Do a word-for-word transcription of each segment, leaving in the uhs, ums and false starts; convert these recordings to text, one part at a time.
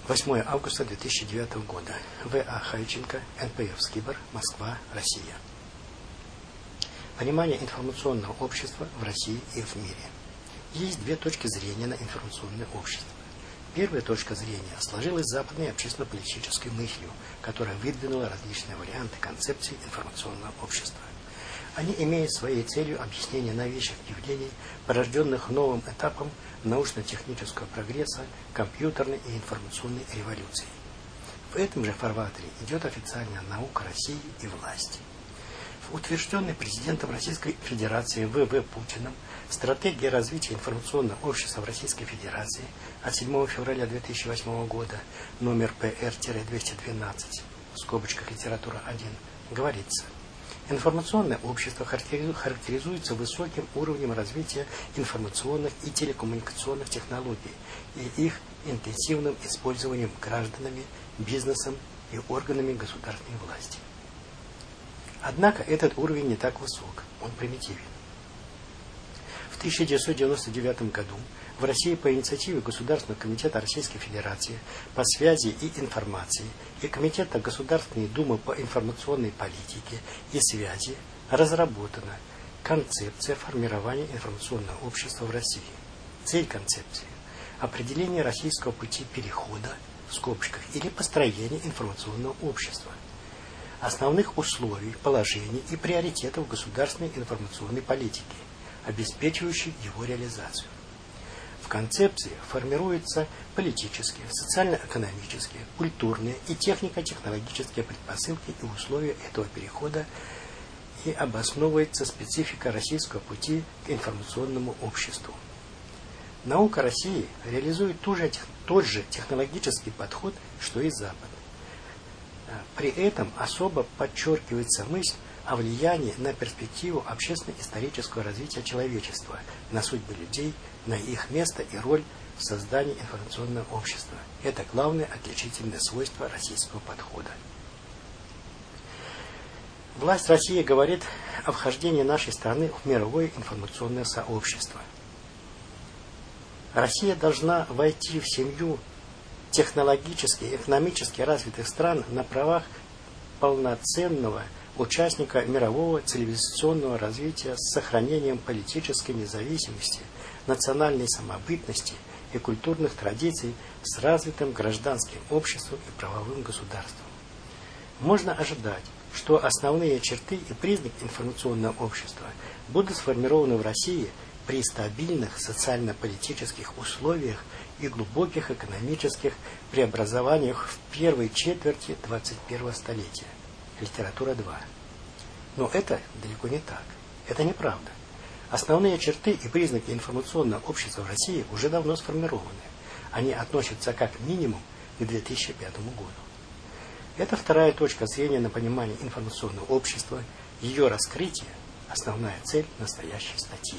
восьмое августа две тысячи девятого года. В. А. Хайченко, Н П Ф Скибр, Москва, Россия. Понимание информационного общества в России и в мире. Есть две точки зрения на информационное общество. Первая точка зрения сложилась западной общественно-политической мыслью, которая выдвинула различные варианты концепции информационного общества. Они имеют своей целью объяснение новейших явлений, порожденных новым этапом научно-технического прогресса, компьютерной и информационной революции. В этом же фарватере идет официальная наука России и власти. В утвержденной президентом Российской Федерации В В Путиным стратегии развития информационного общества в Российской Федерации от седьмого февраля две тысячи восьмого года, номер П Р двести двенадцать, в скобочках литература один, говорится: информационное общество характеризуется высоким уровнем развития информационных и телекоммуникационных технологий и их интенсивным использованием гражданами, бизнесом и органами государственной власти. Однако этот уровень не так высок, он примитивен. В тысяча девятьсот девяносто девятом году в России по инициативе Государственного комитета Российской Федерации по связи и информации и Комитета Государственной Думы по информационной политике и связи разработана концепция формирования информационного общества в России. Цель концепции – определение российского пути перехода, в скобочках, или построения информационного общества, основных условий, положений и приоритетов государственной информационной политики, обеспечивающих его реализацию. В концепции формируются политические, социально-экономические, культурные и технико-технологические предпосылки и условия этого перехода и обосновывается специфика российского пути к информационному обществу. Наука России реализует ту же, тот же технологический подход, что и Запад. При этом особо подчеркивается мысль о влиянии на перспективу общественно-исторического развития человечества, на судьбы людей, на их место и роль в создании информационного общества. Это главное отличительное свойство российского подхода. Власть России говорит о вхождении нашей страны в мировое информационное сообщество. Россия должна войти в семью технологически и экономически развитых стран на правах полноценного участника мирового цивилизационного развития с сохранением политической независимости, национальной самобытности и культурных традиций с развитым гражданским обществом и правовым государством. Можно ожидать, что основные черты и признаки информационного общества будут сформированы в России при стабильных социально-политических условиях и глубоких экономических преобразованиях в первой четверти двадцать первого столетия. Литература два. Но это далеко не так. Это неправда. Основные черты и признаки информационного общества в России уже давно сформированы. Они относятся как минимум к две тысячи пятому году. Это вторая точка зрения на понимание информационного общества, ее раскрытие – основная цель настоящей статьи.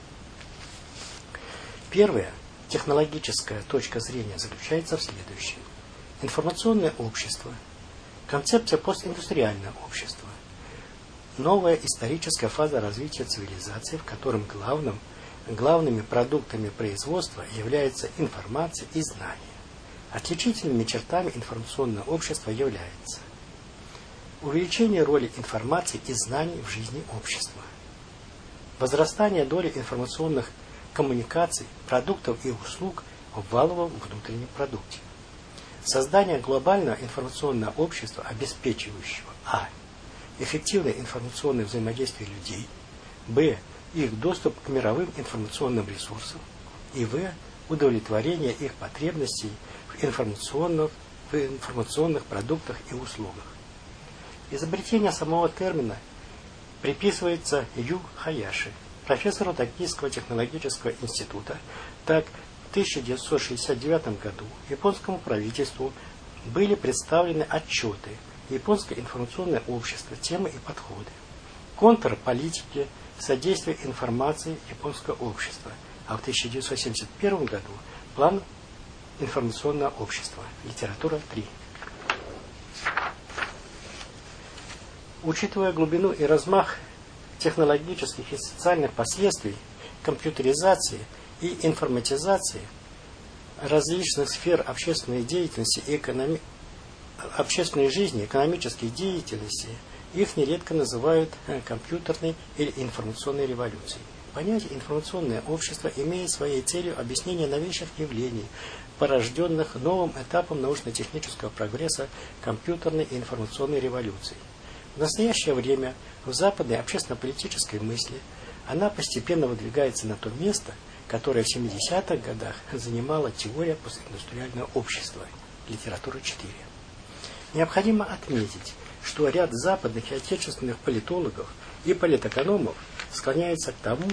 Первая технологическая точка зрения заключается в следующем. Информационное общество, концепция постиндустриального общества, новая историческая фаза развития цивилизации, в котором главным, главными продуктами производства является информация и знания. Отличительными чертами информационного общества является увеличение роли информации и знаний в жизни общества, возрастание доли информационных коммуникаций, продуктов и услуг в валовом внутреннем продукте, создание глобального информационного общества, обеспечивающего а. эффективное информационное взаимодействие людей, б. их доступ к мировым информационным ресурсам и в. удовлетворение их потребностей в информационных, в информационных продуктах и услугах. Изобретение самого термина приписывается Ю Хаяши, профессору Токийского технологического института. Так, в тысяча девятьсот шестьдесят девятом году японскому правительству были представлены отчеты «Японское информационное общество. Темы и подходы», «Контрполитики. Содействие информации японского общества», а в тысяча девятьсот семьдесят первом году «План информационного общества». Литература три. Учитывая глубину и размах технологических и социальных последствий компьютеризации и информатизации, различных сфер общественной деятельности и экономи... общественной жизни, экономической деятельности, их нередко называют компьютерной или информационной революцией. Понятие «информационное общество» имеет своей целью объяснение новейших явлений, порожденных новым этапом научно-технического прогресса компьютерной и информационной революции. В настоящее время в западной общественно-политической мысли она постепенно выдвигается на то место, которое в семидесятых годах занимала теория постиндустриального общества, литература четыре. Необходимо отметить, что ряд западных и отечественных политологов и политэкономов склоняется к тому,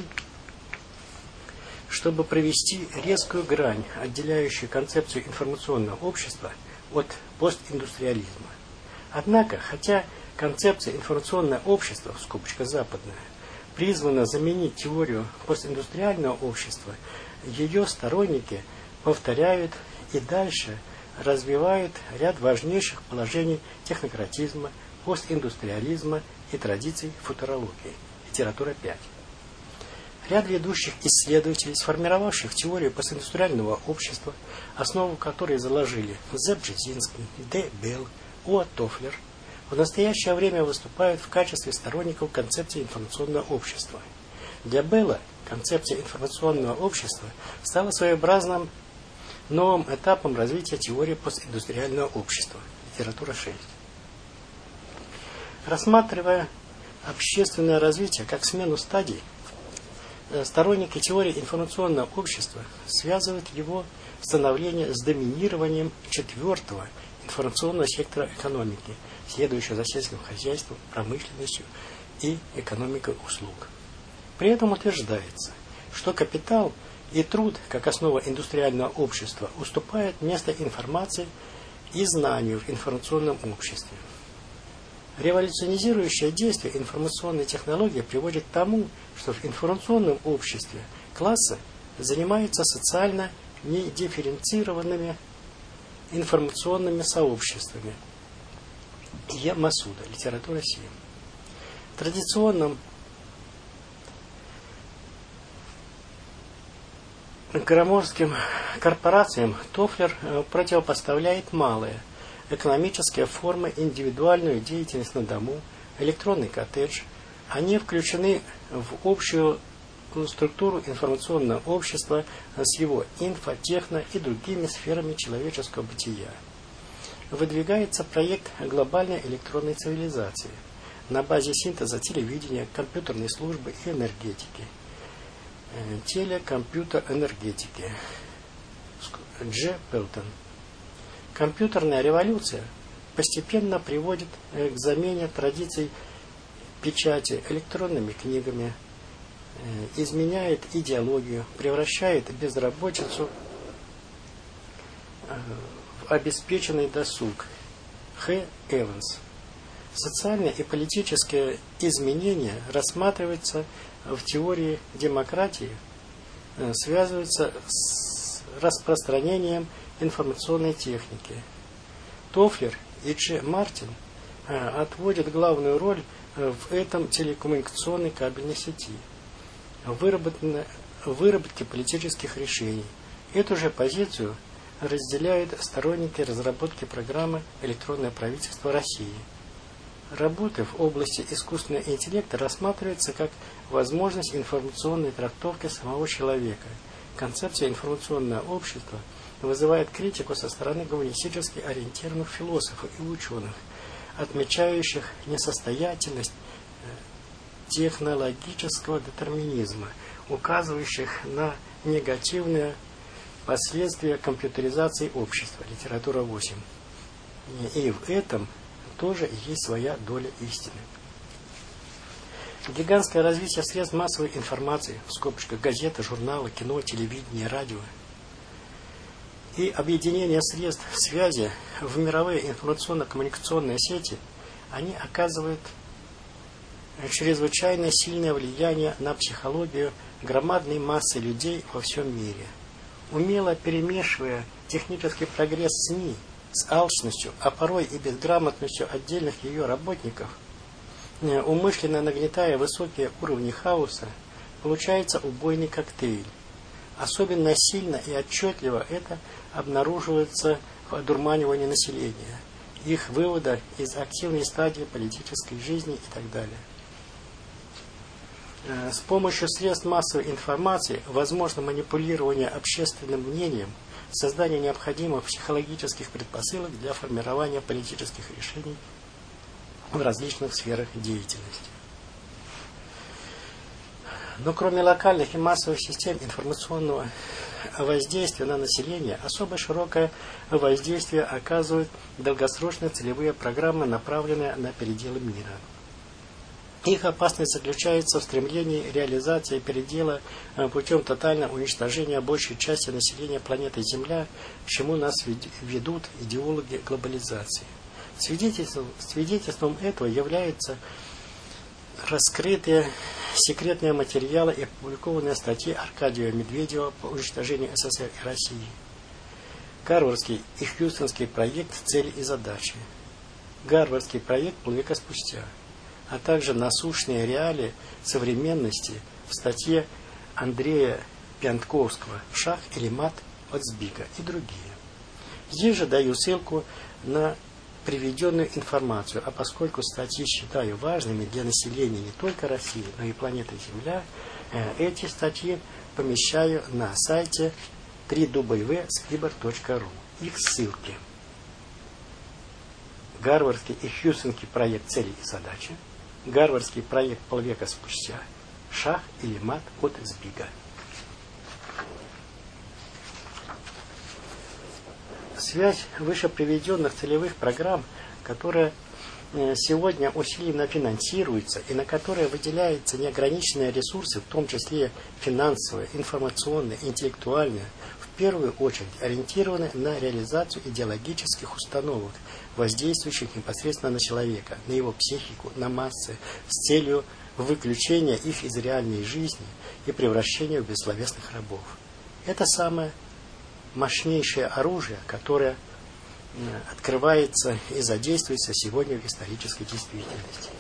чтобы провести резкую грань, отделяющую концепцию информационного общества от постиндустриализма. Однако, хотя концепция информационное общество, в скобочках западная, призвана заменить теорию постиндустриального общества, ее сторонники повторяют и дальше развивают ряд важнейших положений технократизма, постиндустриализма и традиций футурологии. Литература пять. Ряд ведущих исследователей, сформировавших теорию постиндустриального общества, основу которой заложили З. Бжезинский, Д. Белл, О. Тофлер, в настоящее время выступают в качестве сторонников концепции информационного общества. Для Белла концепция информационного общества стала своеобразным новым этапом развития теории постиндустриального общества. Литература шесть. Рассматривая общественное развитие как смену стадий, сторонники теории информационного общества связывают его становление с доминированием четвертого информационного сектора экономики, следующего за сельским хозяйством, промышленностью и экономикой услуг. При этом утверждается, что капитал и труд, как основа индустриального общества, уступают место информации и знанию в информационном обществе. Революционизирующее действие информационной технологии приводит к тому, что в информационном обществе классы занимаются социально недифференцированными информационными сообществами. Е. Масуда, литература семь. Традиционным громоздким корпорациям Тофлер противопоставляет малые экономические формы, индивидуальную деятельность на дому, электронный коттедж. Они включены в общую структуру информационного общества с его инфо, техно и другими сферами человеческого бытия. Выдвигается проект глобальной электронной цивилизации на базе синтеза телевидения, компьютерной службы и энергетики. Телекомпьютер-энергетики. Дж. Пелтон. Компьютерная революция постепенно приводит к замене традиций печати электронными книгами, изменяет идеологию, превращает безработицу в обеспеченный досуг. Х. Эванс. Социальные и политические изменения рассматриваются в теории демократии, связываются с распространением информационной техники. Тофлер и Дж. Мартин отводят главную роль в этом телекоммуникационной кабельной сети, выработке политических решений. Эту же позицию разделяют сторонники разработки программы «Электронное правительство России». Работы в области искусственного интеллекта рассматриваются как возможность информационной трактовки самого человека. Концепция информационного общества вызывает критику со стороны гуманистически ориентированных философов и ученых, отмечающих несостоятельность технологического детерминизма, указывающих на негативные последствия компьютеризации общества. Литература восемь. И в этом тоже есть своя доля истины. Гигантское развитие средств массовой информации, в скобочках газеты, журналы, кино, телевидение, радио, и объединение средств связи в мировые информационно-коммуникационные сети, они оказывают чрезвычайно сильное влияние на психологию громадной массы людей во всем мире. Умело перемешивая технический прогресс СМИ с алчностью, а порой и безграмотностью отдельных ее работников, умышленно нагнетая высокие уровни хаоса, получается убойный коктейль. Особенно сильно и отчетливо это обнаруживается в одурманивании населения, их вывода из активной стадии политической жизни и так далее. С помощью средств массовой информации возможно манипулирование общественным мнением, создание необходимых психологических предпосылок для формирования политических решений в различных сферах деятельности. Но кроме локальных и массовых систем информационного воздействия на население, особо широкое воздействие оказывают долгосрочные целевые программы, направленные на переделы мира. Их опасность заключается в стремлении реализации передела путем тотального уничтожения большей части населения планеты Земля, к чему нас ведут идеологи глобализации. Свидетельством, свидетельством этого являются раскрытые секретные материалы и опубликованные статьи Аркадия Медведева по уничтожению СССР и России, Гарвардский и Хьюстонский проект «Цели и задачи», Гарвардский проект «Полвека спустя», а также насущные реалии современности в статье Андрея Пьянтковского «Шах или мат от Сбига» и другие. Здесь же даю ссылку на приведенную информацию, а поскольку статьи считаю важными для населения не только России, но и планеты Земля, эти статьи помещаю на сайте дабл ю дабл ю дабл ю точка скрибер точка ру. Их ссылки. Гарвардский и Хьюстонский проект «Цели и задачи», Гарвардский проект «Полвека спустя», «Шах или мат от Сбига». Связь выше приведенных целевых программ, которая сегодня усиленно финансируется и на которые выделяются неограниченные ресурсы, в том числе финансовые, информационные, интеллектуальные, в первую очередь ориентированы на реализацию идеологических установок, воздействующих непосредственно на человека, на его психику, на массы, с целью выключения их из реальной жизни и превращения в бессловесных рабов. Это самое мощнейшее оружие, которое открывается и задействуется сегодня в исторической действительности.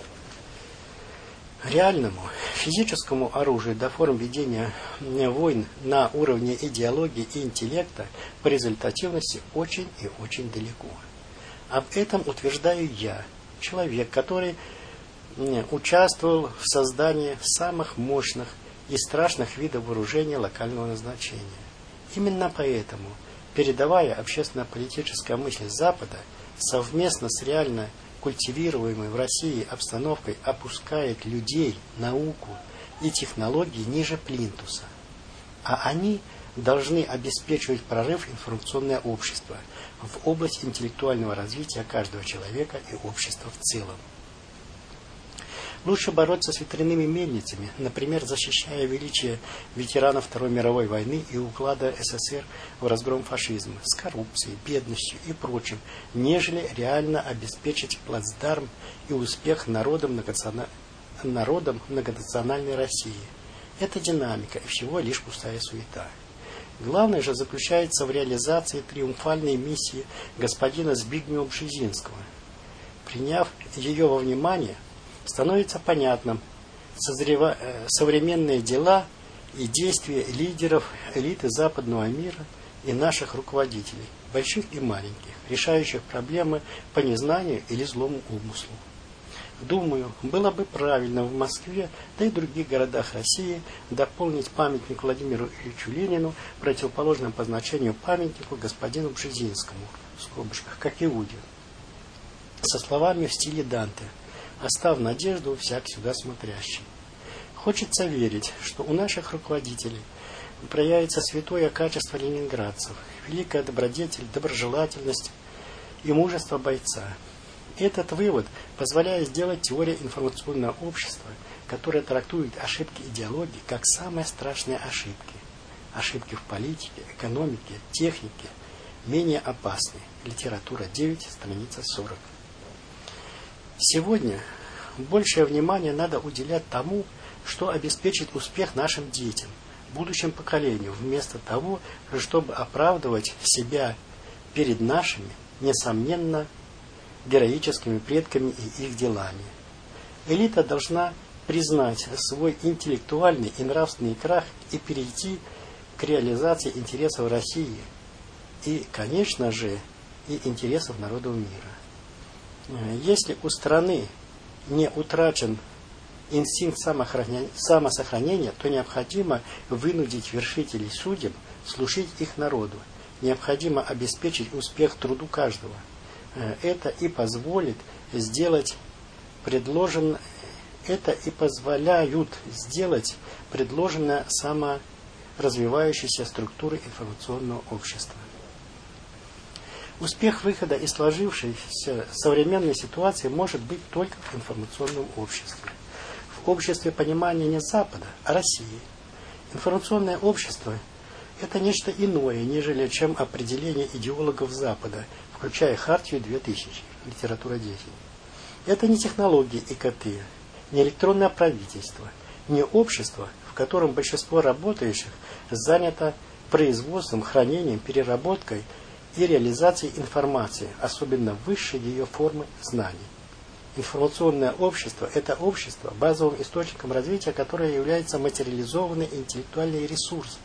Реальному физическому оружию до форм ведения войн на уровне идеологии и интеллекта по результативности очень и очень далеко. Об этом утверждаю я, человек, который участвовал в создании самых мощных и страшных видов вооружения локального назначения. Именно поэтому передовая общественно-политическая мысль Запада совместно с реально культивируемой в России обстановкой опускает людей, науку и технологии ниже плинтуса. А они должны обеспечивать прорыв информационного общества в область интеллектуального развития каждого человека и общества в целом. Лучше бороться с ветряными мельницами, например, защищая величие ветеранов Второй мировой войны и уклада СССР в разгром фашизма, с коррупцией, бедностью и прочим, нежели реально обеспечить плацдарм и успех народом, многонациональной, народом многонациональной России. Это динамика и всего лишь пустая суета. Главное же заключается в реализации триумфальной миссии господина Збигнева Бжезинского. Приняв ее во внимание, становится понятным созрева... современные дела и действия лидеров элиты западного мира и наших руководителей, больших и маленьких, решающих проблемы по незнанию или злому умыслу. Думаю, было бы правильно в Москве, да и в других городах России дополнить памятник Владимиру Ильичу Ленину противоположным по значению памятнику господину Бжезинскому, в скобочках, как Иуде, со словами в стиле Данте: «Оставь надежду всяк сюда смотрящий». Хочется верить, что у наших руководителей проявится святое качество ленинградцев, великая добродетель, доброжелательность и мужество бойца. Этот вывод позволяет сделать теорию информационного общества, которая трактует ошибки идеологии как самые страшные ошибки. Ошибки в политике, экономике, технике менее опасны. Литература девять, страница сорок. Сегодня большее внимание надо уделять тому, что обеспечит успех нашим детям, будущим поколениям, вместо того, чтобы оправдывать себя перед нашими, несомненно, героическими предками и их делами. Элита должна признать свой интеллектуальный и нравственный крах и перейти к реализации интересов России и, конечно же, и интересов народов мира. Если у страны не утрачен инстинкт самосохранения, то необходимо вынудить вершителей судеб служить их народу. Необходимо обеспечить успех труду каждого. Это и позволит сделать предложен, это и позволяют сделать предложенное саморазвивающейся структурой информационного общества. Успех выхода из сложившейся современной ситуации может быть только в информационном обществе. В обществе понимания не Запада, а России. Информационное общество – это нечто иное, нежели чем определение идеологов Запада, включая Хартию две тысячи, литература десять. Это не технологии и ка тэ, не электронное правительство, не общество, в котором большинство работающих занято производством, хранением, переработкой и реализацией информации, особенно высшей ее формы знаний. Информационное общество – это общество, базовым источником развития которое является материализованный интеллектуальный ресурс,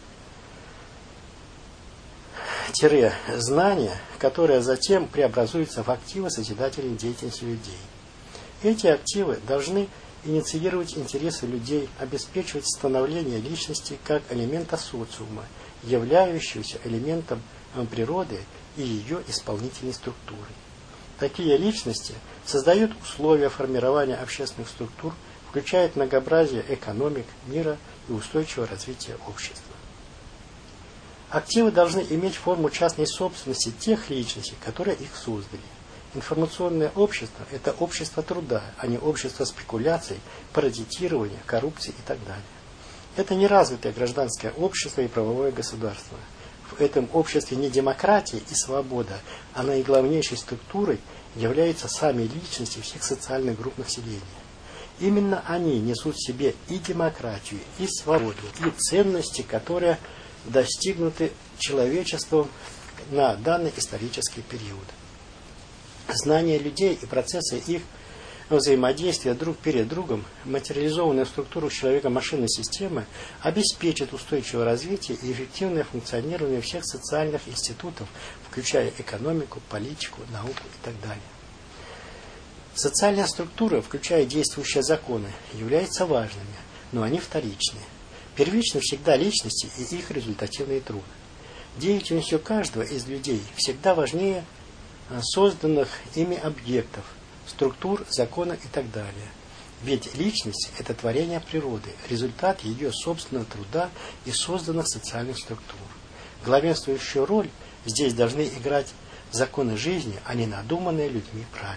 тире, знания, которое затем преобразуется в активы созидательной деятельности людей. Эти активы должны инициировать интересы людей, обеспечивать становление личности как элемента социума, являющегося элементом природы и ее исполнительной структуры. Такие личности создают условия формирования общественных структур, включают многообразие экономик, мира и устойчивого развития общества. Активы должны иметь форму частной собственности тех личностей, которые их создали. Информационное общество – это общество труда, а не общество спекуляций, паразитирования, коррупции и так далее. Это неразвитое гражданское общество и правовое государство. В этом обществе не демократия и свобода, а наиглавнейшей структурой являются сами личности всех социальных групп населения. Именно они несут в себе и демократию, и свободу, и ценности, которые достигнуты человечеством на данный исторический период. Знание людей и процессы их взаимодействия друг перед другом, материализованная в структуру человека-машинной системы, обеспечит устойчивое развитие и эффективное функционирование всех социальных институтов, включая экономику, политику, науку и так далее. Социальная структура, включая действующие законы, являются важными, но они вторичные. Первичны всегда личности и их результативный труд. Деятельностью каждого из людей всегда важнее созданных ими объектов, структур, закона и так далее. Ведь личность – это творение природы, результат ее собственного труда и созданных социальных структур. Главенствующую роль здесь должны играть законы жизни, а не надуманные людьми правила.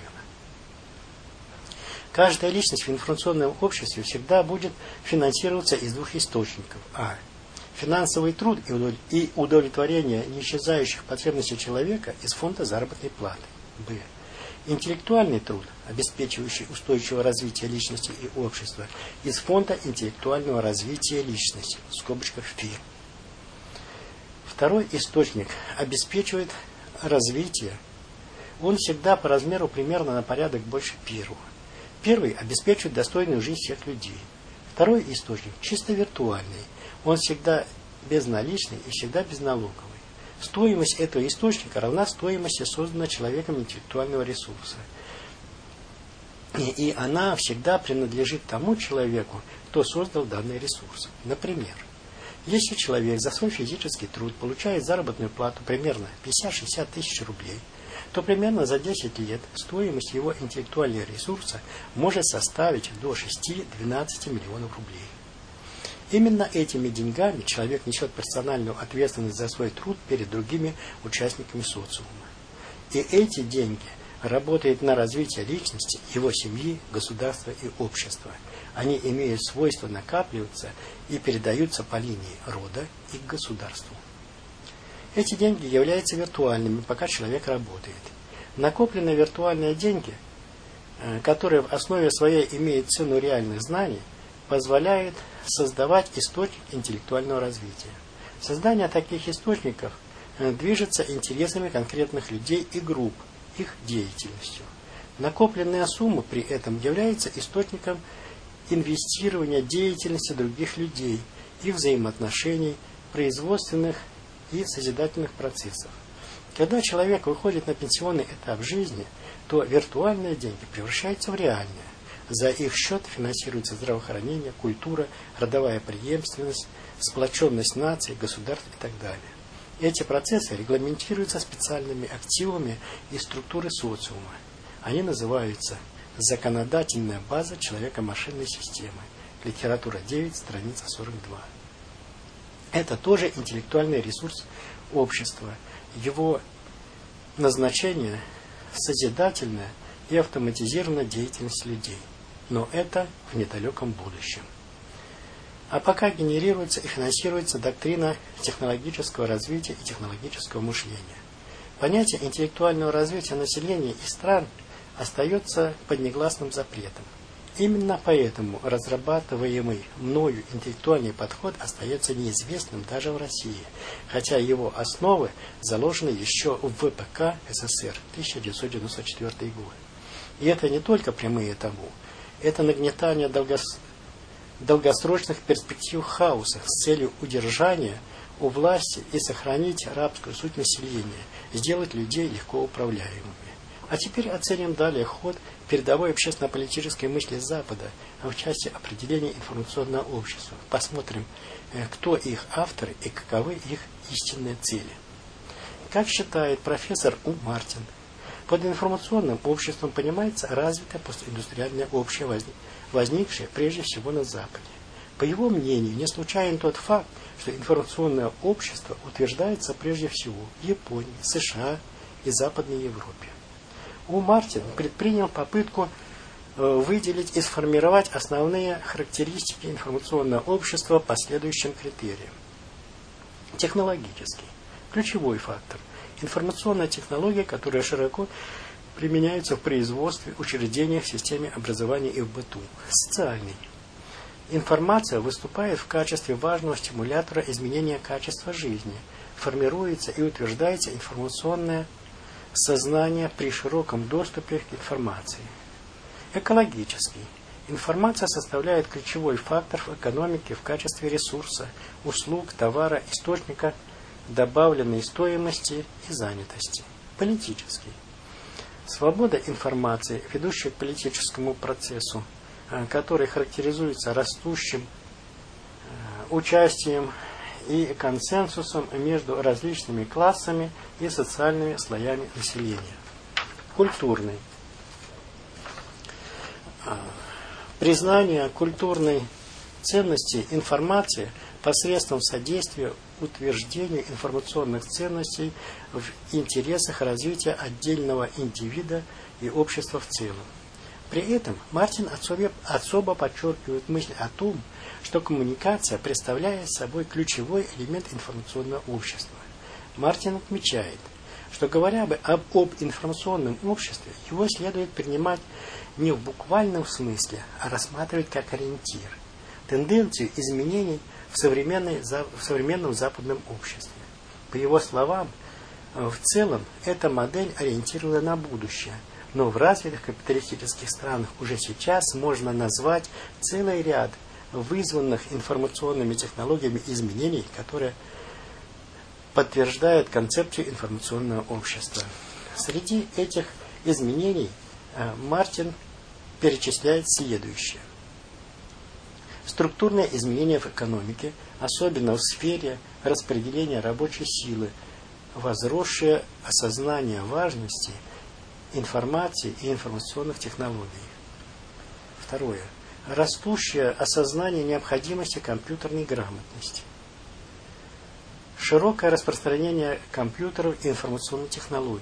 Каждая личность в информационном обществе всегда будет финансироваться из двух источников. А. Финансовый труд и удовлетворение неисчезающих потребностей человека из фонда заработной платы. Б. Интеллектуальный труд, обеспечивающий устойчивое развитие личности и общества, из фонда интеллектуального развития личности, в скобочках ФИР. Второй источник обеспечивает развитие. Он всегда по размеру примерно на порядок больше первого. Первый обеспечивает достойную жизнь всех людей. Второй источник чисто виртуальный. Он всегда безналичный и всегда безналоговый. Стоимость этого источника равна стоимости созданного человеком интеллектуального ресурса. И, и она всегда принадлежит тому человеку, кто создал данный ресурс. Например, если человек за свой физический труд получает заработную плату примерно пятьдесят-шестьдесят тысяч рублей, то примерно за десять лет стоимость его интеллектуального ресурса может составить до шести-двенадцати миллионов рублей. Именно этими деньгами человек несет персональную ответственность за свой труд перед другими участниками социума. И эти деньги работают на развитие личности, его семьи, государства и общества. Они имеют свойство накапливаться и передаются по линии рода и к государству. Эти деньги являются виртуальными, пока человек работает. Накопленные виртуальные деньги, которые в основе своей имеют цену реальных знаний, позволяют создавать источник интеллектуального развития. Создание таких источников движется интересами конкретных людей и групп, их деятельностью. Накопленная сумма при этом является источником инвестирования деятельности других людей, их взаимоотношений, производственных и созидательных процессов. Когда человек выходит на пенсионный этап жизни, то виртуальные деньги превращаются в реальные. За их счет финансируется здравоохранение, культура, родовая преемственность, сплоченность наций, государств и так далее. Эти процессы регламентируются специальными активами и структурой социума. Они называются «Законодательная база человека-машинной системы». Литература девять, страница сорок два. Это тоже интеллектуальный ресурс общества. Его назначение – созидательная и автоматизированная деятельность людей. Но это в недалеком будущем. А пока генерируется и финансируется доктрина технологического развития и технологического мышления. Понятие интеллектуального развития населения и стран остается под негласным запретом. Именно поэтому разрабатываемый мною интеллектуальный подход остается неизвестным даже в России, хотя его основы заложены еще в вэ пэ ка эс эс эр тысяча девятьсот девяносто четвёртый год. И это не только прямые табу, это нагнетание долгос... долгосрочных перспектив хаоса с целью удержания у власти и сохранить рабскую суть населения, сделать людей легко управляемыми. А теперь оценим далее ход передовой общественно-политической мысли Запада в части определения информационного общества. Посмотрим, кто их авторы и каковы их истинные цели. Как считает профессор У. Мартин, под информационным обществом понимается развитое постиндустриальное общее, возникшее прежде всего на Западе. По его мнению, не случайен тот факт, что информационное общество утверждается прежде всего в Японии, США и Западной Европе. У. Мартин предпринял попытку выделить и сформировать основные характеристики информационного общества по следующим критериям. Технологический. Ключевой фактор. Информационная технология, которая широко применяется в производстве, учреждениях, в системе образования и в быту. Социальный. Информация выступает в качестве важного стимулятора изменения качества жизни. Формируется и утверждается информационное сознание при широком доступе к информации. Экологический. Информация составляет ключевой фактор в экономике в качестве ресурса, услуг, товара, источника добавленной стоимости и занятости. Политический. Свобода информации, ведущая к политическому процессу, который характеризуется растущим участием и консенсусом между различными классами и социальными слоями населения. Культурный. Признание культурной ценности информации посредством содействия утверждению информационных ценностей в интересах развития отдельного индивида и общества в целом. При этом Мартин особо, особо подчеркивает мысль о том, что коммуникация представляет собой ключевой элемент информационного общества. Мартин отмечает, что говоря бы об, об информационном обществе, его следует принимать не в буквальном смысле, а рассматривать как ориентир, тенденцию изменений в, современной, в современном западном обществе. По его словам, в целом эта модель ориентирована на будущее, но в развитых капиталистических странах уже сейчас можно назвать целый ряд вызванных информационными технологиями изменений, которые подтверждают концепцию информационного общества. Среди этих изменений Мартин перечисляет следующее. Структурные изменения в экономике, особенно в сфере распределения рабочей силы, возросшее осознание важности информации и информационных технологий. Второе. Растущее осознание необходимости компьютерной грамотности. Широкое распространение компьютеров и информационной технологии.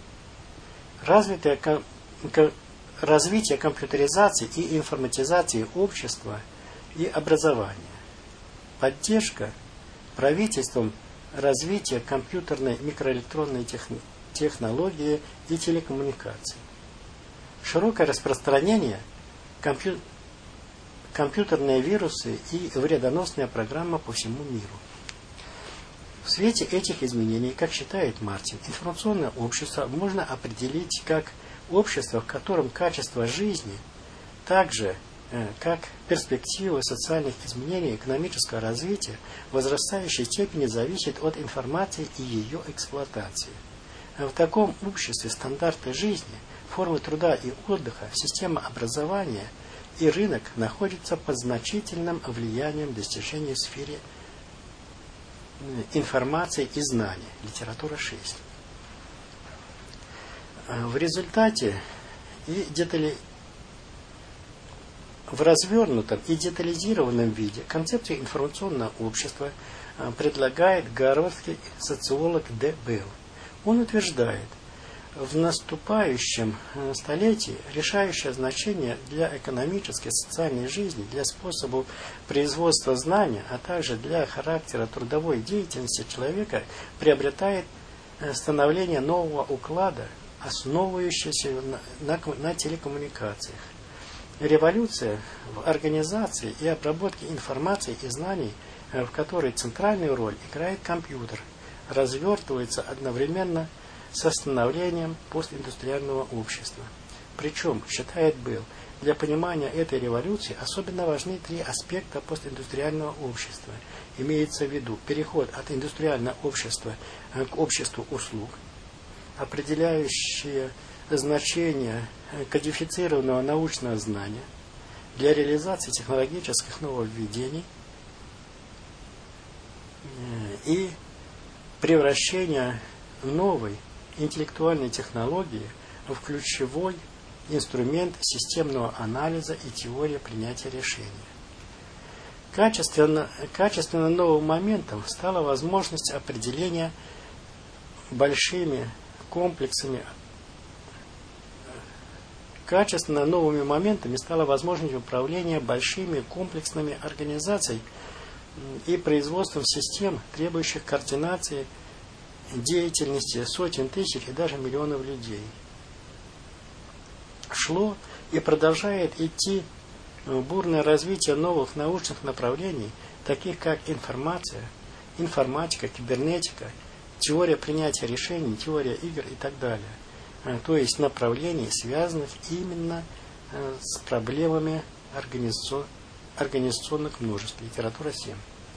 Развитое ком- ко- развитие компьютеризации и информатизации общества и образования. Поддержка правительством развития компьютерной микроэлектронной технологии. технологии и телекоммуникаций. Широкое распространение компью... компьютерные вирусы и вредоносная программа по всему миру. В свете этих изменений, как считает Мартин, информационное общество можно определить как общество, в котором качество жизни также как перспектива социальных изменений и экономического развития в возрастающей степени зависит от информации и ее эксплуатации. В таком обществе стандарты жизни, формы труда и отдыха, система образования и рынок находятся под значительным влиянием достижений в сфере информации и знаний. Литература шесть. В результате и детали... в развернутом и детализированном виде концепцию информационного общества предлагает гарвардский социолог Д. Белл. Он утверждает, в наступающем столетии решающее значение для экономической и социальной жизни, для способов производства знания, а также для характера трудовой деятельности человека приобретает становление нового уклада, основывающегося на, на, на телекоммуникациях. Революция в организации и обработке информации и знаний, в которой центральную роль играет компьютер, развертывается одновременно со становлением постиндустриального общества. Причем, считает Белл, для понимания этой революции особенно важны три аспекта постиндустриального общества. Имеется в виду переход от индустриального общества к обществу услуг, определяющее значение кодифицированного научного знания для реализации технологических нововведений и превращения новой интеллектуальной технологии в ключевой инструмент системного анализа и теории принятия решений. Качественно, качественно новым моментом стала возможность определения большими комплексами Качественно новыми моментами стала возможность управления большими комплексными организациями и производством систем, требующих координации деятельности сотен тысяч и даже миллионов людей. Шло и продолжает идти бурное развитие новых научных направлений, таких как информация, информатика, кибернетика, теория принятия решений, теория игр и так далее. То есть направлений, связанных именно с проблемами организационных множеств. Литература семь.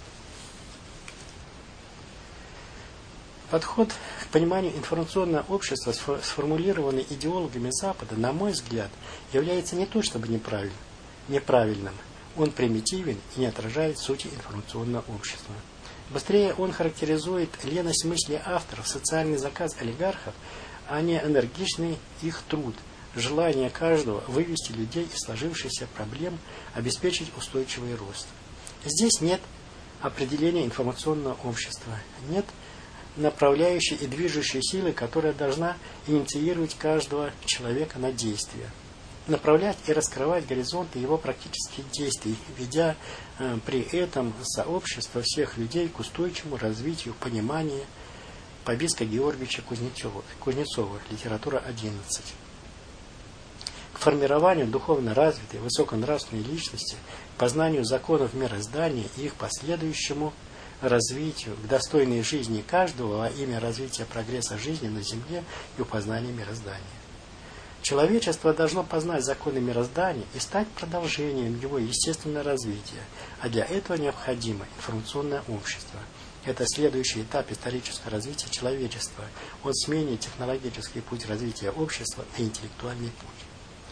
Подход к пониманию информационного общества, сформулированный идеологами Запада, на мой взгляд, является не то чтобы неправильным, неправильным. Он примитивен и не отражает сути информационного общества. Быстрее он характеризует леность мысли авторов, социальный заказ олигархов, а не энергичный их труд, желание каждого вывести людей из сложившихся проблем, обеспечить устойчивый рост. Здесь нет определения информационного общества, нет направляющей и движущей силы, которая должна инициировать каждого человека на действие, направлять и раскрывать горизонты его практических действий, ведя э, при этом сообщество всех людей к устойчивому развитию понимания. Побиска Георгиевича Кузнецова, Кузнецова, литература одиннадцать. К формированию духовно развитой, высоконравственной личности, к познанию законов мироздания и их последующему развитию, к достойной жизни каждого во имя развития прогресса жизни на земле и познания мироздания. Человечество должно познать законы мироздания и стать продолжением его естественного развития, а для этого необходимо информационное общество. Это следующий этап исторического развития человечества. Он сменит технологический путь развития общества на интеллектуальный путь.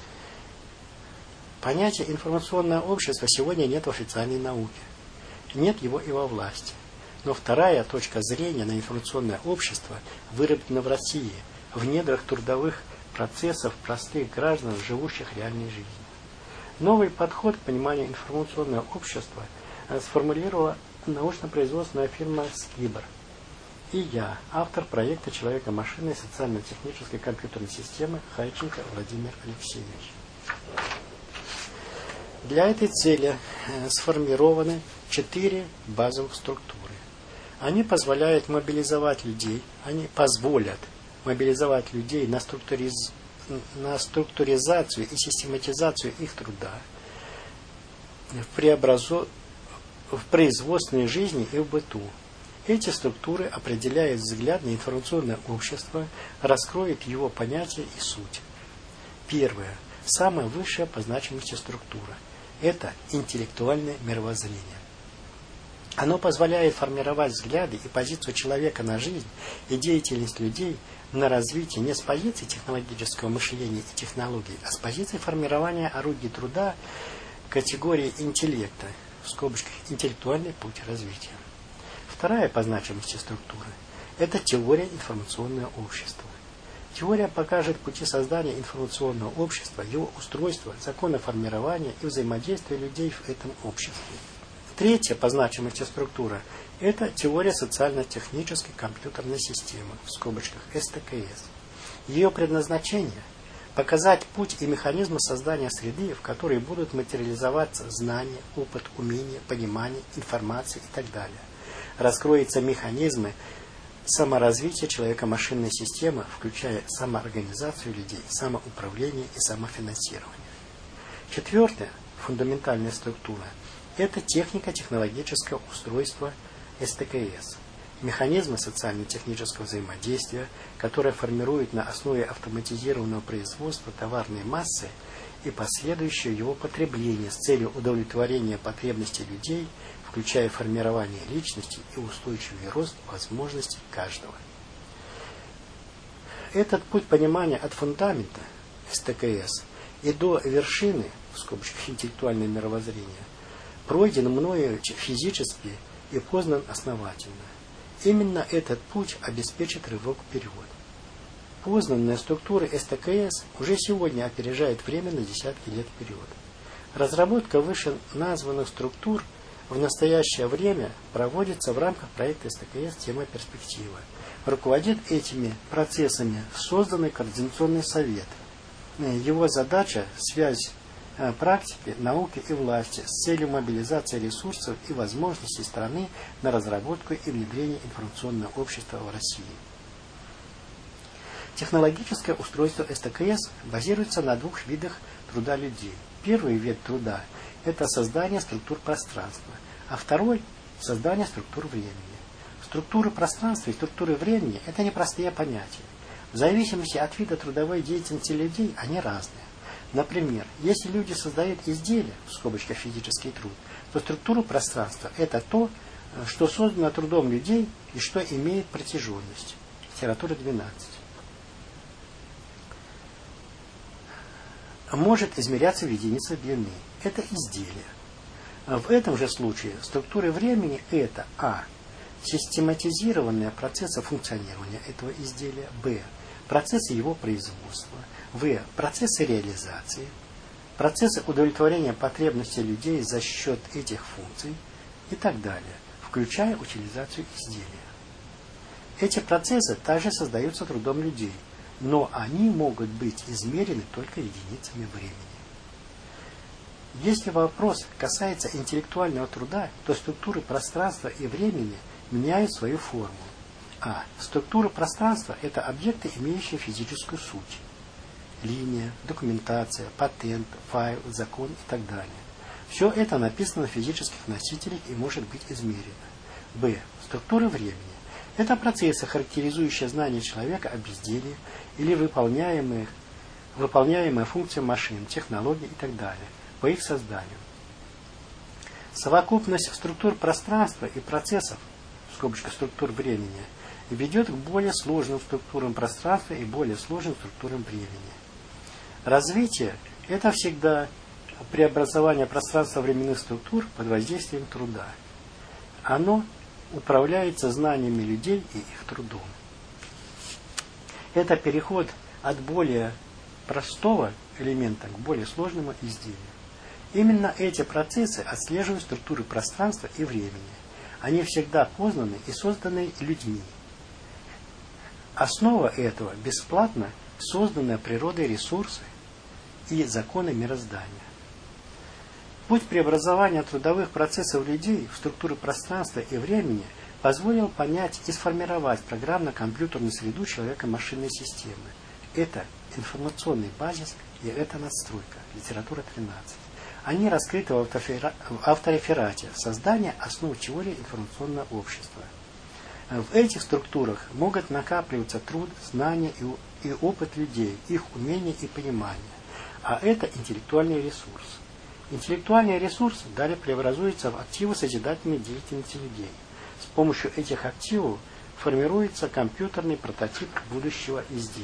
Понятия информационное общество сегодня нет в официальной науке. Нет его и во власти. Но вторая точка зрения на информационное общество выработана в России, в недрах трудовых процессов простых граждан, живущих реальной жизнью. Новый подход к пониманию информационного общества сформулировала научно-производственная фирма «Скибр». И я, автор проекта «Человека-машины» социально-технической компьютерной системы Хайченко Владимир Алексеевич. Для этой цели сформированы четыре базовых структуры. Они позволяют мобилизовать людей, они позволят мобилизовать людей на, структуриз... на структуризацию и систематизацию их труда, в преобразу... в производственной жизни и в быту. Эти структуры определяют взгляд на информационное общество, раскроют его понятия и суть. Первое. Самая высшая по значимости структура. Это интеллектуальное мировоззрение. Оно позволяет формировать взгляды и позицию человека на жизнь и деятельность людей на развитие не с позиции технологического мышления и технологий, а с позиции формирования орудий труда категории интеллекта, в скобочках интеллектуальный путь развития. Вторая по значимости структура – это теория информационного общества. Теория покажет пути создания информационного общества, его устройства, законы формирования и взаимодействия людей в этом обществе. Третья по значимости структура – это теория социально-технической компьютерной системы, в скобочках эс тэ ка эс. Ее предназначение – показать путь и механизмы создания среды, в которой будут материализоваться знания, опыт, умения, понимание, информация и так далее. Раскроются механизмы саморазвития человека-машинной системы, включая самоорганизацию людей, самоуправление и самофинансирование. Четвертая фундаментальная структура – это технико-технологическое устройство эс тэ ка эс. Механизмы социально-технического взаимодействия, которые формируют на основе автоматизированного производства товарной массы и последующее его потребление с целью удовлетворения потребностей людей, включая формирование личности и устойчивый рост возможностей каждого. Этот путь понимания от фундамента эс тэ ка эс и до вершины, в скобочках интеллектуальное мировоззрение, пройден мною физически и познан основательно. Именно этот путь обеспечит рывок вперед. Познанная структура эс тэ ка эс уже сегодня опережает время на десятки лет вперед. Разработка вышеназванных структур в настоящее время проводится в рамках проекта эс тэ ка эс «Тема перспектива». Руководит этими процессами созданный Координационный совет. Его задача – связь практики, науки и власти с целью мобилизации ресурсов и возможностей страны на разработку и внедрение информационного общества в России. Технологическое устройство эс тэ ка эс базируется на двух видах труда людей. Первый вид труда – это создание структур пространства, а второй – создание структур времени. Структуры пространства и структуры времени – это непростые понятия. В зависимости от вида трудовой деятельности людей они разные. Например, если люди создают изделия, в скобочках физический труд, то структура пространства – это то, что создано трудом людей и что имеет протяженность. Литература двенадцать. Может измеряться в единицах длины. Это изделие. В этом же случае структуры времени – это а. систематизированные процессы функционирования этого изделия, б. процессы его производства, в. процессы реализации, процессы удовлетворения потребностей людей за счет этих функций и так далее, включая утилизацию изделия. Эти процессы также создаются трудом людей, но они могут быть измерены только единицами времени. Если вопрос касается интеллектуального труда, то структуры пространства и времени меняют свою форму. А. Структура пространства – это объекты, имеющие физическую суть. Линия, документация, патент, файл, закон и так далее. Все это написано на физических носителях и может быть измерено. Б. Структура времени. Это процессы, характеризующие знание человека об изделии или выполняемые, выполняемые функции машин, технологий и так далее по их созданию. Совокупность структур пространства и процессов, скобочка структур времени, ведет к более сложным структурам пространства и более сложным структурам времени. Развитие – это всегда преобразование пространственно-временных структур под воздействием труда. Оно управляется знаниями людей и их трудом. Это переход от более простого элемента к более сложному изделию. Именно эти процессы отслеживают структуры пространства и времени. Они всегда познаны и созданы людьми. Основа этого – бесплатно созданные природой ресурсы и законы мироздания. Путь преобразования трудовых процессов людей в структуры пространства и времени позволил понять и сформировать программно-компьютерную среду человека-машинной системы. Это информационный базис и это надстройка. Литература тринадцать. Они раскрыты в автореферате «Создание основ теории информационного общества». В этих структурах могут накапливаться труд, знания и, и опыт людей, их умения и понимания. А это интеллектуальный ресурс. Интеллектуальный ресурс далее преобразуется в активы созидательной деятельности людей. С помощью этих активов формируется компьютерный прототип будущего изделия.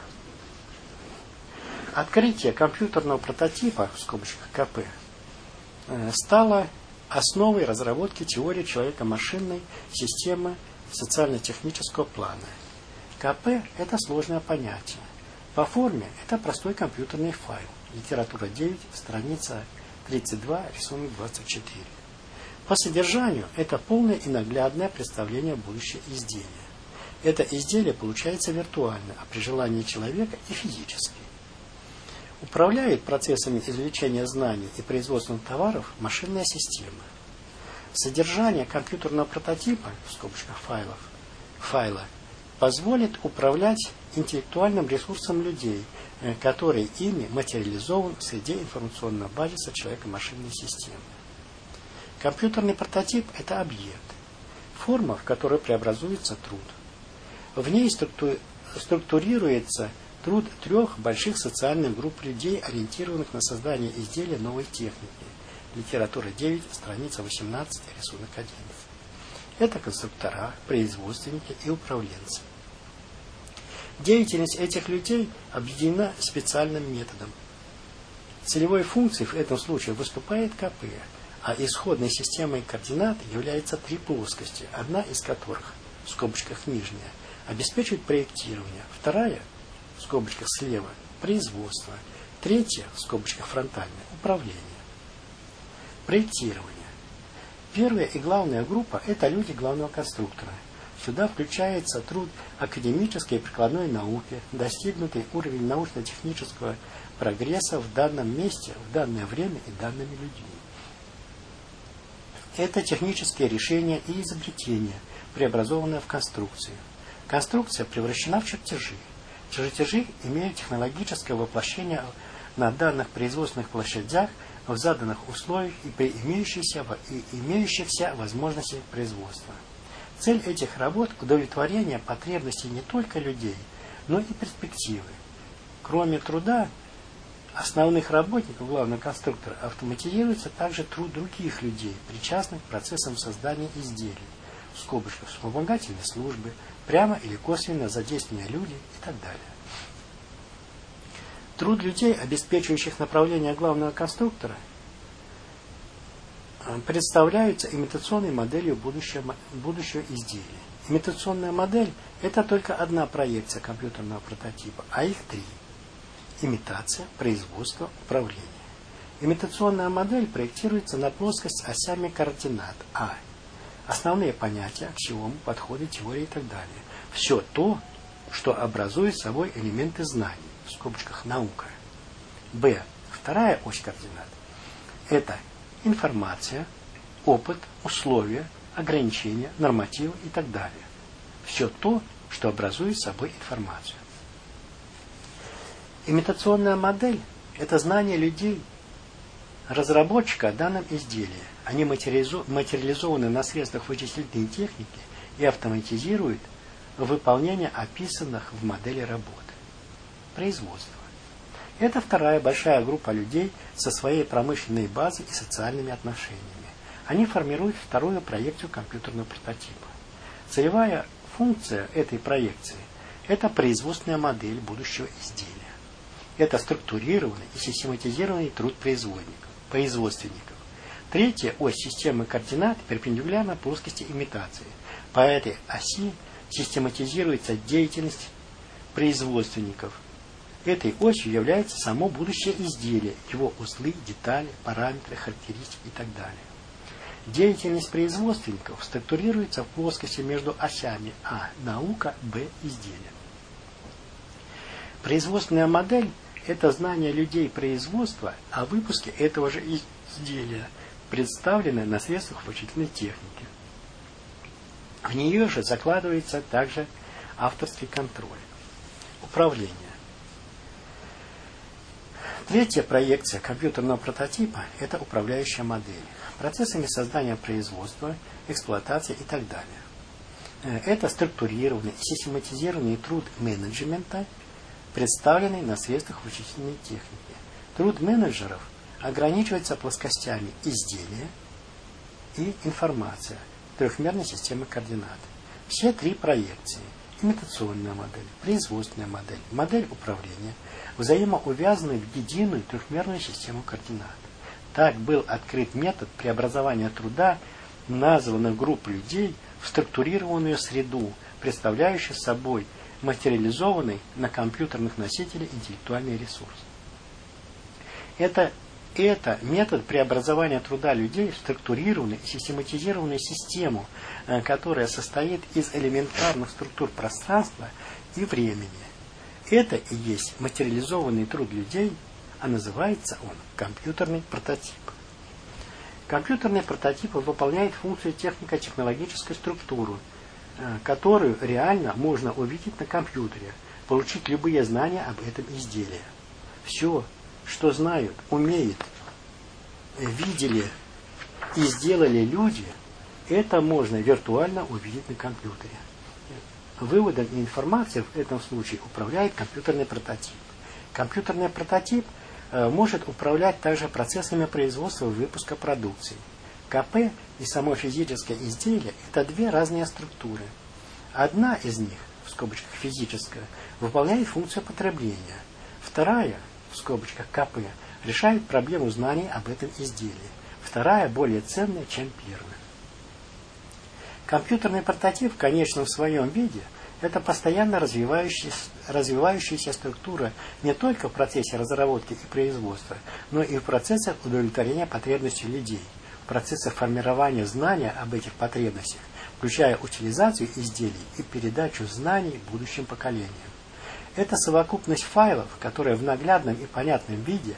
Открытие компьютерного прототипа, в скобочках КП, стало основой разработки теории человека-машинной системы социально-технического плана. КП – это сложное понятие. По форме это простой компьютерный файл. Литература девять, страница тридцать два, рисунок двадцать четыре. По содержанию это полное и наглядное представление будущего изделия. Это изделие получается виртуально, а при желании человека и физически. Управляет процессами извлечения знаний и производством товаров машинная система. Содержание компьютерного прототипа, в скобочках файлов, файла, позволит управлять интеллектуальным ресурсом людей, который ими материализован в среде информационного базиса человека-машинной системы. Компьютерный прототип – это объект, форма, в которой преобразуется труд. В ней структу... структурируется труд трех больших социальных групп людей, ориентированных на создание изделия новой техники. Литература девять, страница восемнадцать, рисунок одиннадцать. Это конструктора, производственники и управленцы. Деятельность этих людей объединена специальным методом. Целевой функцией в этом случае выступает КП, а исходной системой координат является три плоскости, одна из которых, в скобочках нижняя, обеспечивает проектирование, вторая, в скобочках слева, производство, третья, в скобочках фронтальное, управление. Проектирование. Первая и главная группа – это люди главного конструктора. Сюда включается труд академической и прикладной науки, достигнутый уровень научно-технического прогресса в данном месте, в данное время и данными людьми. Это технические решения и изобретения, преобразованные в конструкцию. Конструкция превращена в чертежи. Чертежи имеют технологическое воплощение на данных производственных площадях, в заданных условиях и при имеющихся, и имеющихся возможностях производства. Цель этих работ – удовлетворение потребностей не только людей, но и перспективы. Кроме труда основных работников главного конструктора автоматизируется также труд других людей, причастных к процессам создания изделий, в скобочках вспомогательной службы, прямо или косвенно задействованные люди и так далее. Труд людей, обеспечивающих направление главного конструктора, представляется имитационной моделью будущего, будущего изделия. Имитационная модель – это только одна проекция компьютерного прототипа, а их три. Имитация, производство, управление. Имитационная модель проектируется на плоскость осями координат А. Основные понятия, аксиомы, подходы, теории и так далее. Все то, что образует собой элементы знаний, в скобочках наука. Б. Вторая ось координат – это информация, опыт, условия, ограничения, нормативы и так далее. Все то, что образует собой информацию. Имитационная модель – это знание людей, разработчика о данном изделии. Они материализованы на средствах вычислительной техники и автоматизируют выполнение описанных в модели работ. Производство. Это вторая большая группа людей со своей промышленной базой и социальными отношениями. Они формируют вторую проекцию компьютерного прототипа. Целевая функция этой проекции – это производственная модель будущего изделия. Это структурированный и систематизированный труд производственников. Третья ось системы координат перпендикулярна плоскости имитации. По этой оси систематизируется деятельность производственников. Этой осью является само будущее изделие, его узлы, детали, параметры, характеристики и так далее. Деятельность производственников структурируется в плоскости между осями А – наука, Б – изделие. Производственная модель – это знание людей производства о выпуске этого же изделия, представленное на средствах вычислительной техники. В нее же закладывается также авторский контроль. Управление. Третья проекция компьютерного прототипа – это управляющая модель, процессами создания производства, эксплуатации и так далее. Это структурированный и систематизированный труд менеджмента, представленный на средствах вычислительной техники. Труд менеджеров ограничивается плоскостями изделия и информация трехмерной системы координат. Все три проекции – имитационная модель, производственная модель, модель управления – взаимоувязаны в единую трехмерную систему координат. Так был открыт метод преобразования труда названных групп людей в структурированную среду, представляющую собой материализованный на компьютерных носителях интеллектуальный ресурс. Это, это метод преобразования труда людей в структурированную и систематизированную систему, которая состоит из элементарных структур пространства и времени. Это и есть материализованный труд людей, а называется он компьютерный прототип. Компьютерный прототип выполняет функцию технико-технологической структуры, которую реально можно увидеть на компьютере, получить любые знания об этом изделии. Все, что знают, умеют, видели и сделали люди, это можно виртуально увидеть на компьютере. Выводом информации в этом случае управляет компьютерный прототип. Компьютерный прототип э, может управлять также процессами производства и выпуска продукции. КП и само физическое изделие – это две разные структуры. Одна из них, в скобочках физическая, выполняет функцию потребления. Вторая, в скобочках КП, решает проблему знаний об этом изделии. Вторая более ценная, чем первая. Компьютерный прототип в конечном своем виде – это постоянно развивающаяся, развивающаяся структура не только в процессе разработки и производства, но и в процессах удовлетворения потребностей людей, в процессах формирования знания об этих потребностях, включая утилизацию изделий и передачу знаний будущим поколениям. Это совокупность файлов, которые в наглядном и понятном виде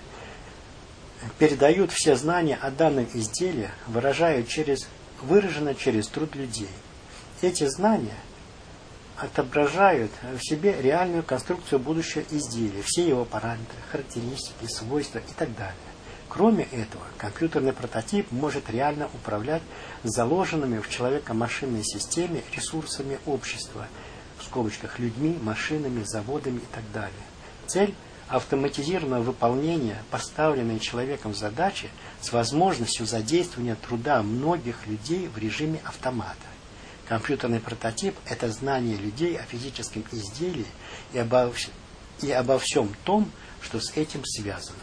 передают все знания о данном изделии, выражают через выражено через труд людей. Эти знания отображают в себе реальную конструкцию будущего изделия, все его параметры, характеристики, свойства и так далее. Кроме этого, компьютерный прототип может реально управлять заложенными в человеко-машинной системе ресурсами общества, в скобочках людьми, машинами, заводами и так далее. Цель автоматизированного выполнения поставленной человеком задачи с возможностью задействования труда многих людей в режиме автомата. Компьютерный прототип – это знание людей о физическом изделии и обо, и обо всем том, что с этим связано.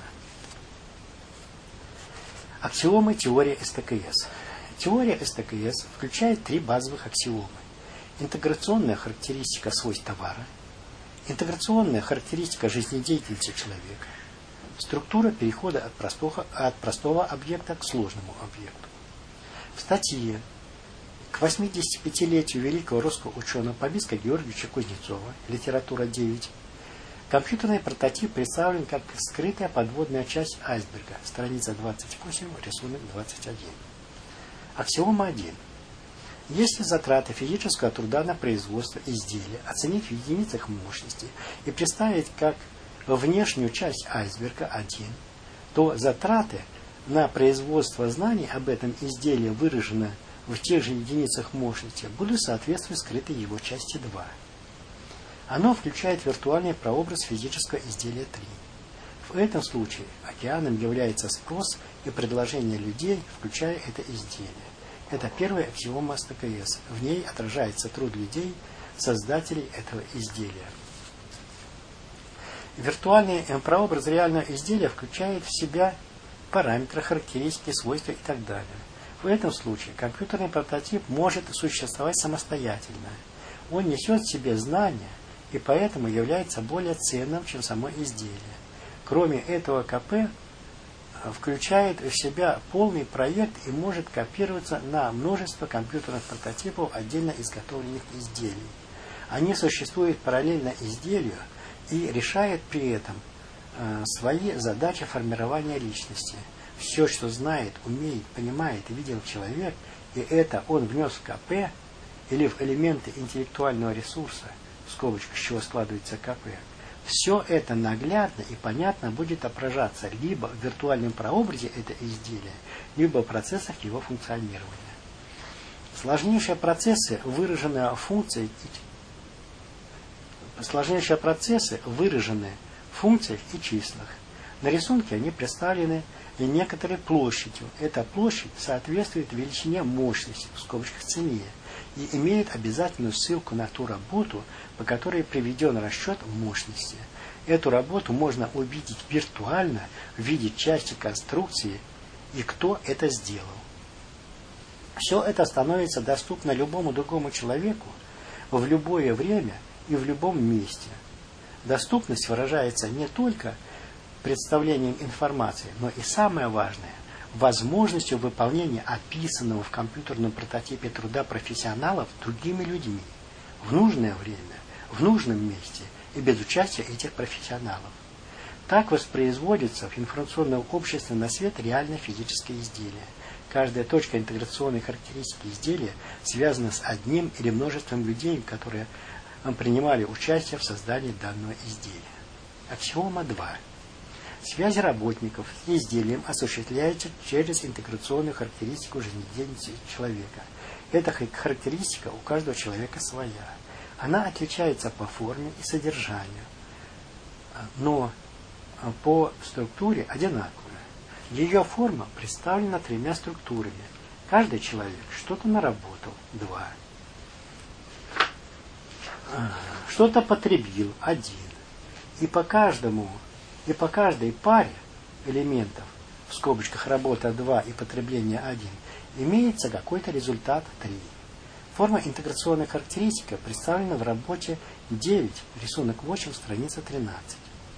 Аксиомы теории эс тэ ка эс. Теория эс тэ ка эс включает три базовых аксиомы. Интеграционная характеристика свойств товара, интеграционная характеристика жизнедеятельности человека, структура перехода от простого, от простого объекта к сложному объекту. В статье к восьмидесятипятилетию великого русского ученого Победска Георгиевича Кузнецова, литература девять, компьютерный прототип представлен как скрытая подводная часть айсберга, страница двадцать восемь, рисунок двадцать один. Аксиома один. Если затраты физического труда на производство изделия оценить в единицах мощности и представить как внешнюю часть айсберга один, то затраты на производство знаний об этом изделии выражены в тех же единицах мощности будут соответствовать скрытой его части два. Оно включает виртуальный прообраз физического изделия три. В этом случае океаном является спрос и предложение людей, включая это изделие. Это первая аксиома эс тэ ка эс. В ней отражается труд людей, создателей этого изделия. Виртуальный прообраз реального изделия включает в себя параметры, характеристики, свойства и так далее. В этом случае компьютерный прототип может существовать самостоятельно. Он несет в себе знания и поэтому является более ценным, чем само изделие. Кроме этого, ка пэ включает в себя полный проект и может копироваться на множество компьютерных прототипов отдельно изготовленных изделий. Они существуют параллельно изделию и решают при этом э, свои задачи формирования личности. Все, что знает, умеет, понимает и видел человек, и это он внес в ка пэ или в элементы интеллектуального ресурса, в скобочках, с чего складывается ка пэ, все это наглядно и понятно будет отражаться либо в виртуальном прообразе этого изделия, либо в процессах его функционирования. Сложнейшие процессы, выраженные функцией, сложнейшие процессы, выраженные в функциях и числах, На рисунке они представлены некоторой площадью. Эта площадь соответствует величине мощности, в скобочках цене, и имеет обязательную ссылку на ту работу, по которой приведен расчет мощности. Эту работу можно увидеть виртуально в виде части конструкции и кто это сделал. Все это становится доступно любому другому человеку в любое время и в любом месте. Доступность выражается не только представлением информации, но и самое важное – возможностью выполнения описанного в компьютерном прототипе труда профессионалов другими людьми в нужное время, в нужном месте и без участия этих профессионалов. Так воспроизводится в информационном обществе на свет реальное физическое изделие. Каждая точка интеграционной характеристики изделия связана с одним или множеством людей, которые принимали участие в создании данного изделия. Аксиома два. Связь работников с изделием осуществляется через интеграционную характеристику жизнедеятельности человека. Эта характеристика у каждого человека своя. Она отличается по форме и содержанию, но по структуре одинаковая. Ее форма представлена тремя структурами. Каждый человек что-то наработал, два. Что-то потребил, один. И по каждому, и по каждой паре элементов, в скобочках работа два и потребление один, имеется какой-то результат три. Форма интеграционной характеристики представлена в работе девять, рисунок восемь, страница тринадцать.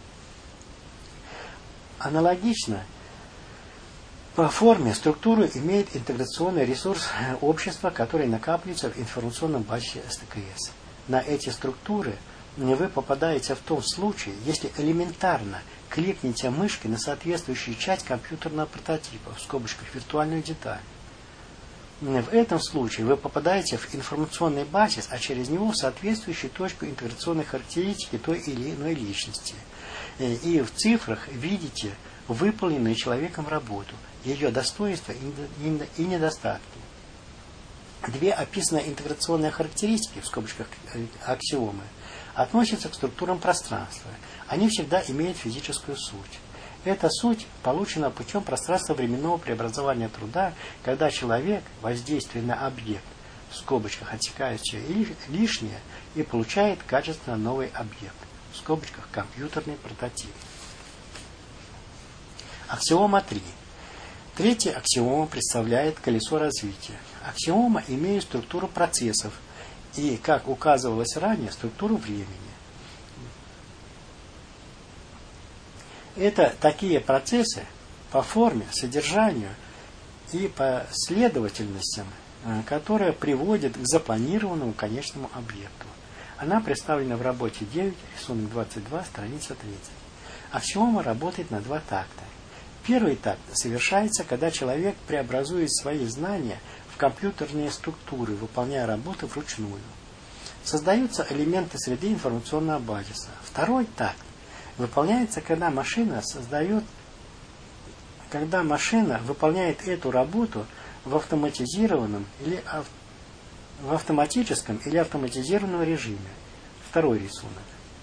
Аналогично, по форме структуру имеет интеграционный ресурс общества, который накапливается в информационном базе эс тэ ка эс. На эти структуры вы попадаете в том случае, если элементарно кликните мышкой на соответствующую часть компьютерного прототипа, в скобочках виртуальную деталь. В этом случае вы попадаете в информационный базис, а через него в соответствующую точку интеграционной характеристики той или иной личности. И в цифрах видите выполненную человеком работу, ее достоинства и недостатки. Две описанные интеграционные характеристики, в скобочках аксиомы, относятся к структурам пространства. Они всегда имеют физическую суть. Эта суть получена путем пространственно-временного преобразования труда, когда человек, воздействуя на объект, в скобочках отсекает все лишнее и получает качественно новый объект, в скобочках компьютерный прототип. Аксиома три. Третья аксиома представляет колесо развития. Аксиома имеет структуру процессов и, как указывалось ранее, структуру времени. Это такие процессы по форме, содержанию и последовательностям, которые приводят к запланированному конечному объекту. Она представлена в работе девять, рисунок двадцать два, страница тридцать. Аксиома работает на два такта. Первый такт совершается, когда человек преобразует свои знания в компьютерные структуры, выполняя работу вручную. Создаются элементы среды информационного базиса. Второй такт выполняется, когда машина создает, когда машина выполняет эту работу в автоматизированном или ав, в автоматическом или автоматизированном режиме. Второй рисунок.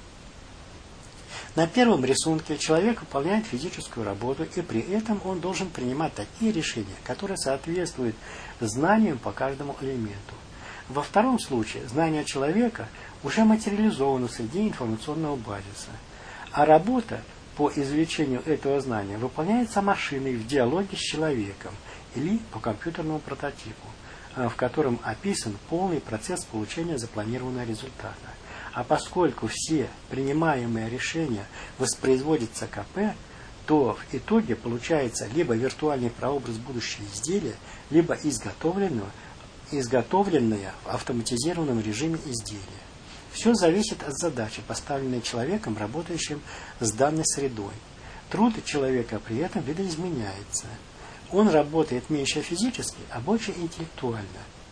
На первом рисунке человек выполняет физическую работу, и при этом он должен принимать такие решения, которые соответствуют знаниям по каждому элементу. Во втором случае знание человека уже материализовано среди информационного базиса, а работа по извлечению этого знания выполняется машиной в диалоге с человеком или по компьютерному прототипу, в котором описан полный процесс получения запланированного результата. А поскольку все принимаемые решения воспроизводятся ка пэ, то в итоге получается либо виртуальный прообраз будущего изделия, либо изготовленного, изготовленное в автоматизированном режиме изделия. Все зависит от задачи, поставленной человеком, работающим с данной средой. Труд человека при этом видоизменяется. Он работает меньше физически, а больше интеллектуально.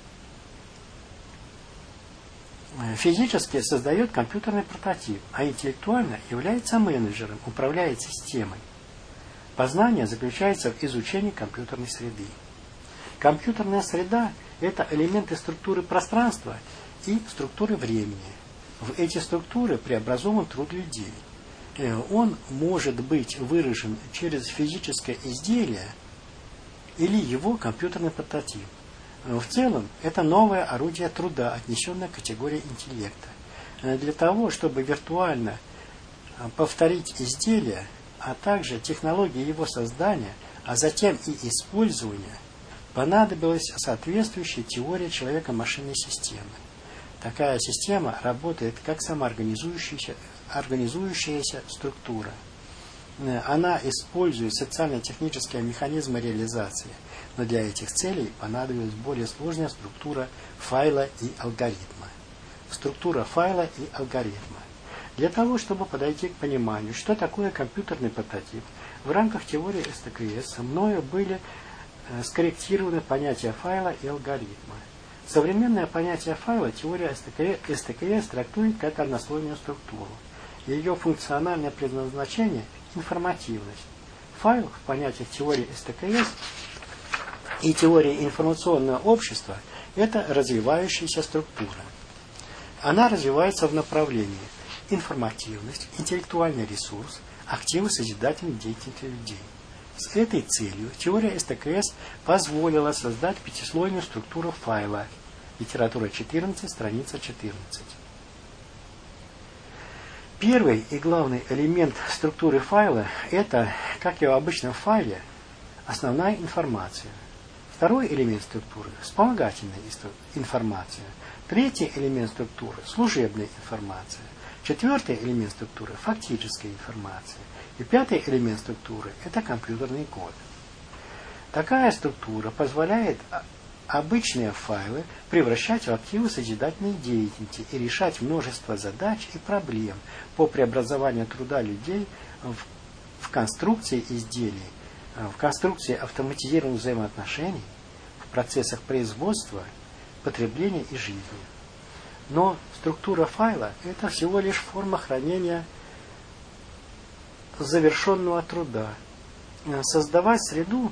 Физически создает компьютерный прототип, а интеллектуально является менеджером, управляет системой. Познание заключается в изучении компьютерной среды. Компьютерная среда – это элементы структуры пространства и структуры времени. В эти структуры преобразован труд людей. он может быть выражен через физическое изделие или его компьютерный прототип. В целом, это новое орудие труда, отнесенное к категории интеллекта. Для того, чтобы виртуально повторить изделие, а также технологии его создания, а затем и использования, понадобилась соответствующая теория человека-машинной системы. Такая система работает как самоорганизующаяся организующаяся структура. Она использует социально-технические механизмы реализации, но для этих целей понадобилась более сложная структура файла и алгоритма. Структура файла и алгоритма. Для того, чтобы подойти к пониманию, что такое компьютерный прототип, в рамках теории эс тэ ка эс мною были скорректированы понятия файла и алгоритма. Современное понятие файла теория эс тэ ка эс трактует как однослойную структуру. Ее функциональное предназначение – информативность. Файл в понятиях теории эс тэ ка эс и теории информационного общества – это развивающаяся структура. Она развивается в направлении информативность, интеллектуальный ресурс, активы созидательной деятельности людей. С этой целью теория эс тэ ка эс позволила создать пятислойную структуру файла. Литература четырнадцать, страница четырнадцать. Первый и главный элемент структуры файла – это, как и в обычном файле, основная информация. Второй элемент структуры – вспомогательная информация. Третий элемент структуры – служебная информация. Четвертый элемент структуры – фактическая информация. И пятый элемент структуры – это компьютерный код. Такая структура позволяет обычные файлы превращать в активы созидательной деятельности и решать множество задач и проблем по преобразованию труда людей в, в конструкции изделий, в конструкции автоматизированных взаимоотношений, в процессах производства, потребления и жизни. Но структура файла – это всего лишь форма хранения завершенного труда. Создавать среду,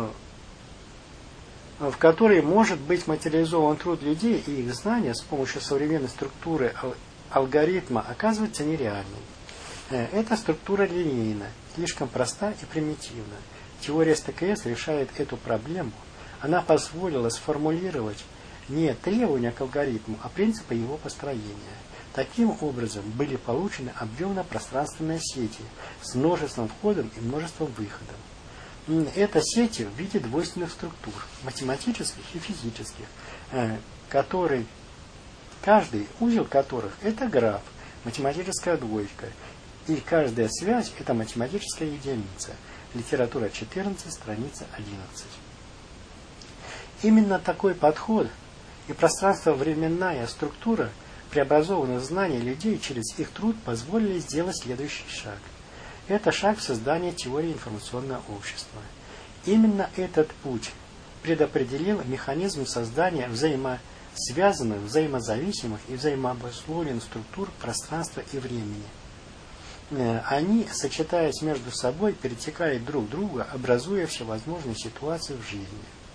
в которой может быть материализован труд людей и их знания с помощью современной структуры алгоритма, оказывается нереальной. Эта структура линейна, слишком проста и примитивна. Теория эс тэ ка эс решает эту проблему. Она позволила сформулировать не требования к алгоритму, а принципы его построения. Таким образом были получены объемно-пространственные сети с множеством входов и множеством выходов. Это сети в виде двойственных структур, математических и физических, которые, каждый узел которых это граф, математическая двоечка, и каждая связь это математическая единица. Литература четырнадцать, страница одиннадцать. Именно такой подход и пространство-временная структура преобразованных знаний людей через их труд позволили сделать следующий шаг. Это шаг в создании теории информационного общества. Именно этот путь предопределил механизм создания взаимосвязанных, взаимозависимых и взаимообусловленных структур пространства и времени. Они, сочетаясь между собой, перетекают друг в друга, образуя всевозможные ситуации в жизни.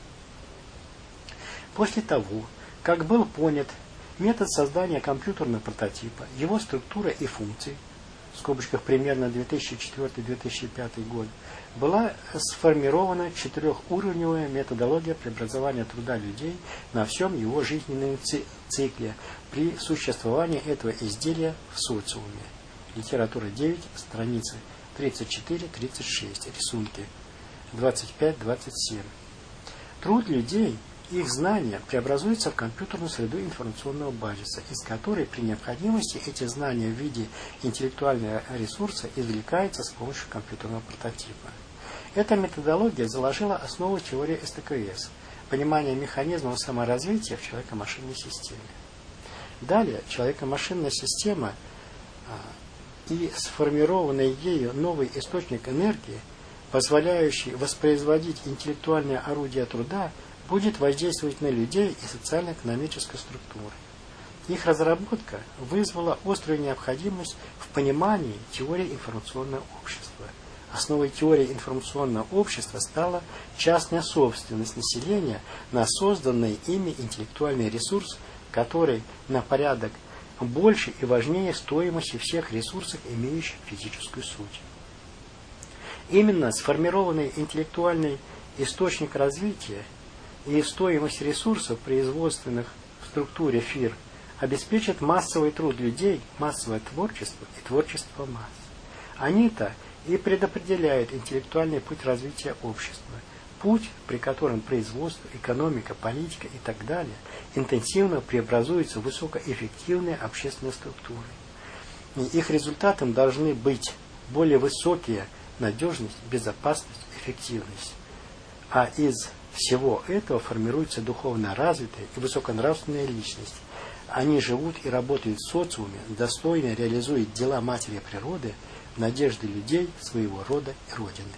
После того, как был понят метод создания компьютерного прототипа, его структура и функции, в скобочках примерно две тысячи четвёртый — две тысячи пятый год, была сформирована четырехуровневая методология преобразования труда людей на всем его жизненном цикле при существовании этого изделия в социуме. Литература девять, страницы тридцать четыре — тридцать шесть, рисунки двадцать пять — двадцать семь. Труд людей, их знания преобразуются в компьютерную среду информационного базиса, из которой при необходимости эти знания в виде интеллектуального ресурса извлекаются с помощью компьютерного прототипа. Эта методология заложила основу теории эс тэ ка эс, понимание механизмов саморазвития в человеко-машинной системе. Далее человеко-машинная система и сформированный ею новый источник энергии, позволяющий воспроизводить интеллектуальное орудие труда, будет воздействовать на людей и социально-экономической структуры. Их разработка вызвала острую необходимость в понимании теории информационного общества. Основой теории информационного общества стала частная собственность населения на созданный ими интеллектуальный ресурс, который на порядок больше и важнее стоимости всех ресурсов, имеющих физическую суть. Именно сформированный интеллектуальный источник развития и стоимость ресурсов, производственных в структуре ФИР, обеспечат массовый труд людей, массовое творчество и творчество масс. Они-то и предопределяют интеллектуальный путь развития общества, путь, при котором производство, экономика, политика и так далее интенсивно преобразуются в высокоэффективные общественные структуры. И их результатом должны быть более высокие надежность, безопасность, эффективность. А из всего этого формируется духовно развитая и высоконравственная личность. Они живут и работают в социуме, достойно реализуют дела матери природы, надежды людей своего рода и родины.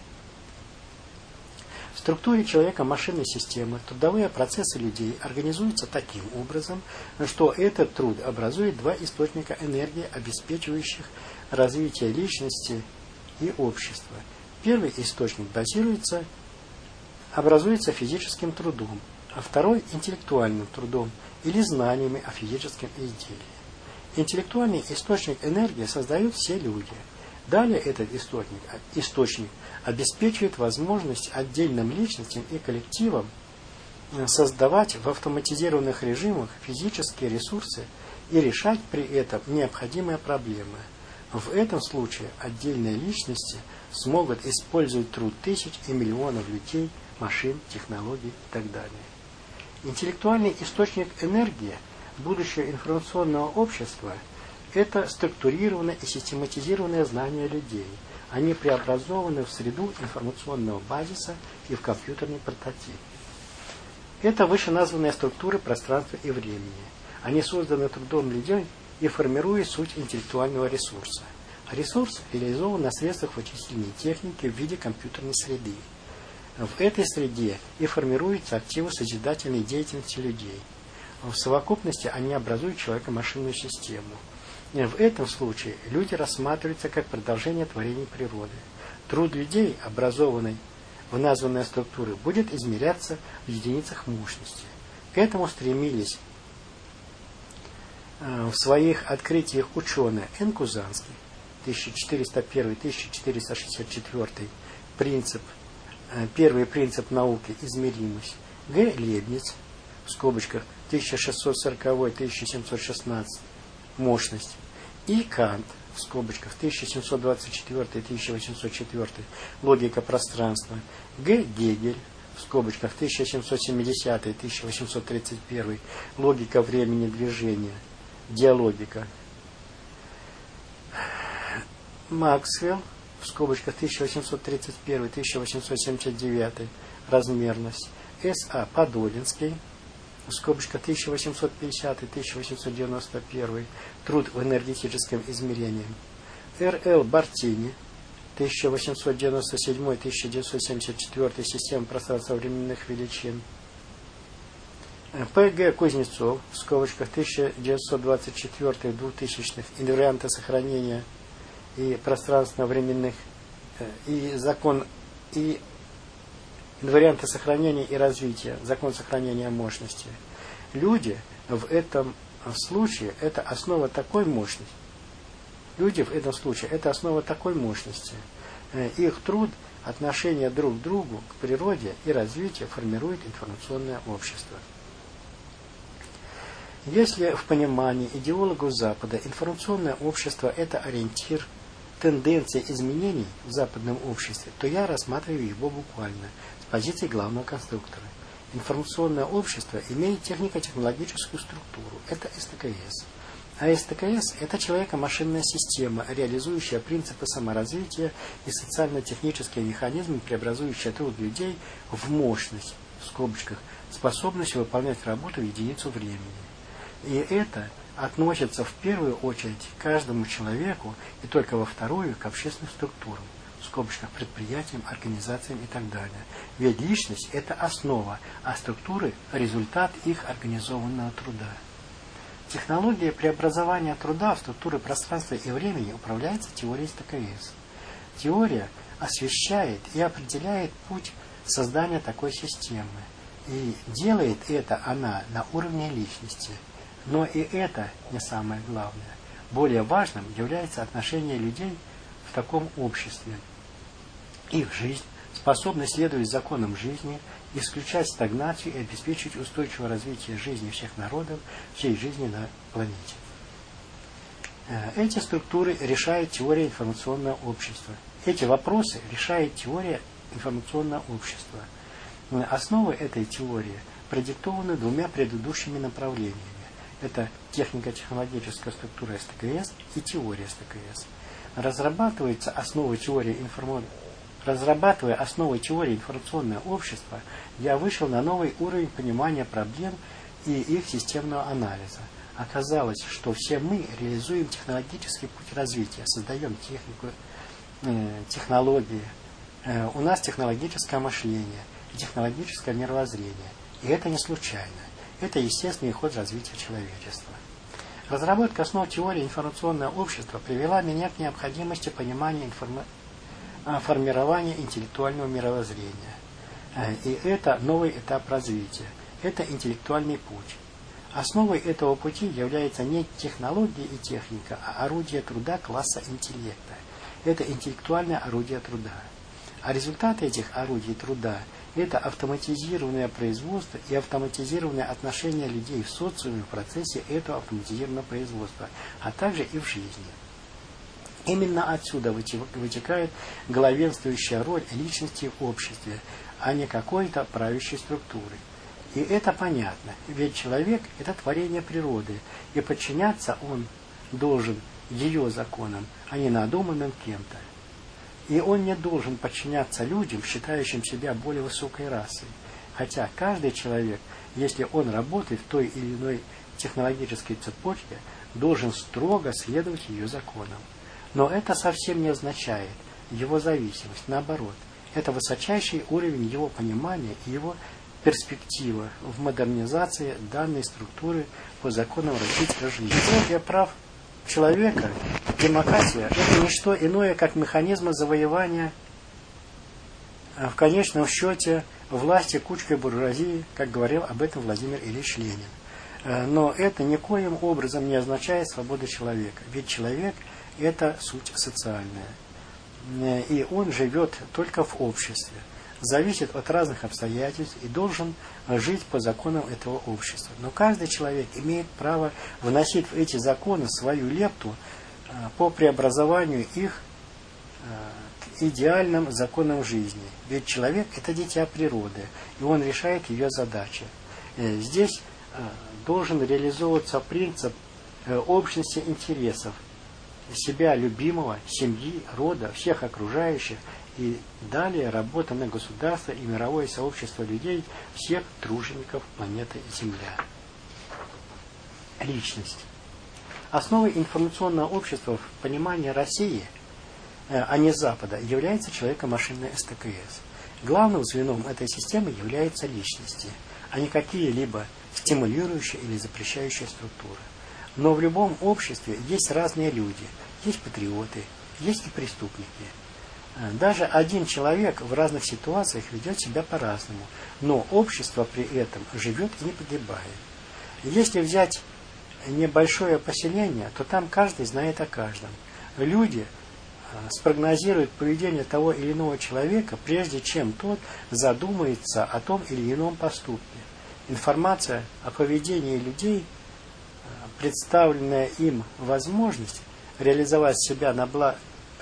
В структуре человека машинной системы трудовые процессы людей организуются таким образом, что этот труд образует два источника энергии, обеспечивающих развитие личности и общества. Первый источник базируется, образуется физическим трудом, а второй – интеллектуальным трудом или знаниями о физическом изделии. Интеллектуальный источник энергии создают все люди. Далее этот источник, источник обеспечивает возможность отдельным личностям и коллективам создавать в автоматизированных режимах физические ресурсы и решать при этом необходимые проблемы. В этом случае отдельные личности смогут использовать труд тысяч и миллионов людей, машин, технологий и так далее. Интеллектуальный источник энергии будущего информационного общества – это структурированное и систематизированное знание людей. Они преобразованы в среду информационного базиса и в компьютерный прототип. Это вышеназванные структуры пространства и времени. Они созданы трудом людей и формируют суть интеллектуального ресурса. А ресурс реализован на средствах вычислительной техники в виде компьютерной среды. В этой среде и формируются активы созидательной деятельности людей. В совокупности они образуют человеко-машинную систему. И в этом случае люди рассматриваются как продолжение творений природы. Труд людей, образованный в названные структуры, будет измеряться в единицах мощности. К этому стремились в своих открытиях ученые Н. Кузанский, тысяча четыреста первый — тысяча четыреста шестьдесят четвёртый, принцип, первый принцип науки – измеримость, Г. Лейбниц, в скобочках тысяча шестьсот сороковой — тысяча семьсот шестнадцатый, мощность, и Кант, в скобочках тысяча семьсот двадцать четвёртый — тысяча восемьсот четвёртый, логика пространства, Г. Гегель, в скобочках тысяча семьсот семидесятый — тысяча восемьсот тридцать первый, логика времени движения, диалогика, Максвелл, в скобочках тысяча восемьсот тридцать первый — тысяча восемьсот семьдесят девятый, размерность, С. А. Подолинский, в скобочках тысяча восемьсот пятидесятый — тысяча восемьсот девяносто первый, труд в энергетическом измерении, Р. Л. Бартини, тысяча восемьсот девяносто седьмой — тысяча девятьсот семьдесят четвёртый, система пространственно-временных величин, П. Г. Кузнецов, в скобочках тысяча девятьсот двадцать четвёртый — двухтысячный, инварианты сохранения и пространственно-временных, и закон, и инварианты сохранения и развития, закон сохранения мощности. Люди в этом случае – это основа такой мощности. Люди в этом случае – это основа такой мощности. Их труд, отношение друг к другу, к природе и развитие формирует информационное общество. Если в понимании идеологов Запада информационное общество – это ориентир, тенденции изменений в западном обществе, то я рассматриваю его буквально с позиции главного конструктора. Информационное общество имеет технико-технологическую структуру. Это эс тэ ка эс. А эс тэ ка эс – это человеко-машинная система, реализующая принципы саморазвития и социально-технические механизмы, преобразующие труд людей в мощность, в скобочках, способность выполнять работу в единицу времени. И это относится в первую очередь к каждому человеку и только во вторую к общественным структурам, в скобочках предприятиям, организациям и так далее. Ведь личность – это основа, а структуры – результат их организованного труда. Технология преобразования труда в структуры пространства и времени управляется теорией эс тэ ка эс. Теория освещает и определяет путь создания такой системы. И делает это она на уровне личности. Но и это не самое главное. Более важным является отношение людей в таком обществе. Их жизнь, способность следовать законам жизни, исключать стагнацию и обеспечить устойчивое развитие жизни всех народов, всей жизни на планете. Эти структуры решает теория информационного общества. Эти вопросы решает теория информационного общества. Основы этой теории продиктованы двумя предыдущими направлениями. Это технико-технологическая структура эс тэ ка эс и теория эс тэ ка эс. Разрабатывается основа теории информа... Разрабатывая основы теории информационного общества, я вышел на новый уровень понимания проблем и их системного анализа. Оказалось, что все мы реализуем технологический путь развития, создаем технику, э, технологии. Э, у нас технологическое мышление и технологическое мировоззрение. И это не случайно. Это естественный ход развития человечества. Разработка основ теории информационного общества привела меня к необходимости понимания информа... формирования интеллектуального мировоззрения. И это новый этап развития. Это интеллектуальный путь. Основой этого пути является не технология и техника, а орудие труда класса интеллекта. Это интеллектуальное орудие труда. А результаты этих орудий труда – это автоматизированное производство и автоматизированное отношение людей в социуме в процессе этого автоматизированного производства, а также и в жизни. Именно отсюда вытекает главенствующая роль личности в обществе, а не какой-то правящей структуры. И это понятно, ведь человек – это творение природы, и подчиняться он должен ее законам, а не надуманным кем-то. И он не должен подчиняться людям, считающим себя более высокой расой. Хотя каждый человек, если он работает в той или иной технологической цепочке, должен строго следовать ее законам. Но это совсем не означает его зависимость. Наоборот, это высочайший уровень его понимания и его перспектива в модернизации данной структуры по законам развития жизни. Теория прав человека, демократия – это не что иное, как механизм завоевания в конечном счете власти кучкой буржуазии, как говорил об этом Владимир Ильич Ленин. Но это никоим образом не означает свободу человека, ведь человек – это суть социальная, и он живет только в обществе, зависит от разных обстоятельств и должен жить по законам этого общества. Но каждый человек имеет право вносить в эти законы свою лепту по преобразованию их к идеальным законам жизни. Ведь человек – это дитя природы, и он решает ее задачи. Здесь должен реализовываться принцип общности интересов себя любимого, семьи, рода, всех окружающих, и далее работа на государство и мировое сообщество людей, всех тружеников планеты Земля. Личность. Основой информационного общества в понимании России, а не Запада, является человеко-машинная эс тэ ка эс. Главным звеном этой системы являются личности, а не какие-либо стимулирующие или запрещающие структуры. Но в любом обществе есть разные люди, есть патриоты, есть и преступники. Даже один человек в разных ситуациях ведет себя по-разному, но общество при этом живет и не погибает. Если взять небольшое поселение, то там каждый знает о каждом. Люди спрогнозируют поведение того или иного человека, прежде чем тот задумается о том или ином поступке. Информация о поведении людей, представленная им возможность реализовать себя на благо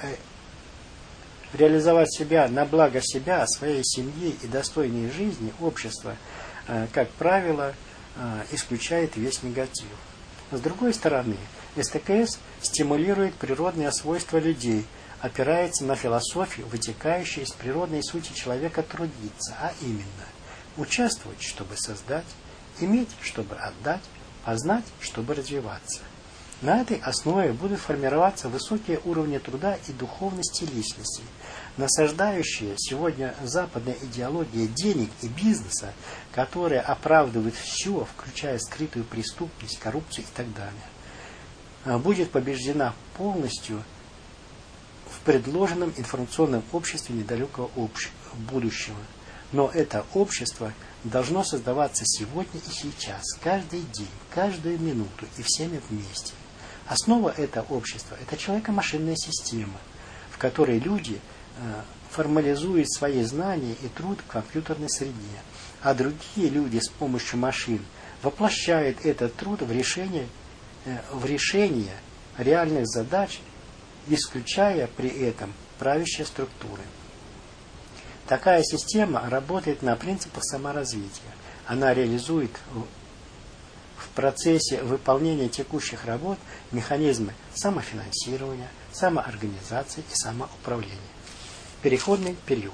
реализовать себя на благо себя, своей семьи и достойной жизни общества, как правило, исключает весь негатив. С другой стороны, эс тэ ка эс стимулирует природные свойства людей, опирается на философию, вытекающую из природной сути человека трудиться, а именно участвовать, чтобы создать, иметь, чтобы отдать, познать, чтобы развиваться. На этой основе будут формироваться высокие уровни труда и духовности личности. Насаждающие сегодня западная идеология денег и бизнеса, которая оправдывает все, включая скрытую преступность, коррупцию и так далее, будет побеждена полностью в предложенном информационном обществе недалекого будущего. Но это общество должно создаваться сегодня и сейчас, каждый день, каждую минуту и всеми вместе. Основа этого общества – это человеко-машинная система, в которой люди э, формализуют свои знания и труд в компьютерной среде, а другие люди с помощью машин воплощают этот труд в решение, э, в решение реальных задач, исключая при этом правящие структуры. Такая система работает на принципах саморазвития. Она реализует в процессе выполнения текущих работ механизмы самофинансирования, самоорганизации и самоуправления. Переходный период.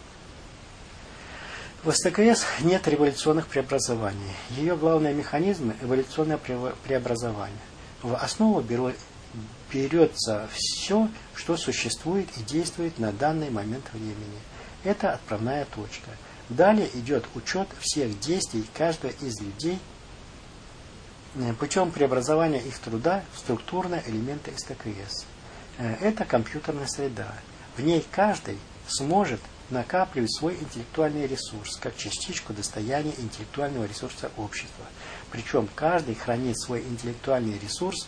В СТКС нет революционных преобразований. Ее главные механизмы – эволюционное преобразование. В основу берется все, что существует и действует на данный момент времени. Это отправная точка. Далее идет учет всех действий каждого из людей путем преобразования их труда в структурные элементы СТКС. Это компьютерная среда. В ней каждый сможет накапливать свой интеллектуальный ресурс, как частичку достояния интеллектуального ресурса общества. Причем каждый хранит свой интеллектуальный ресурс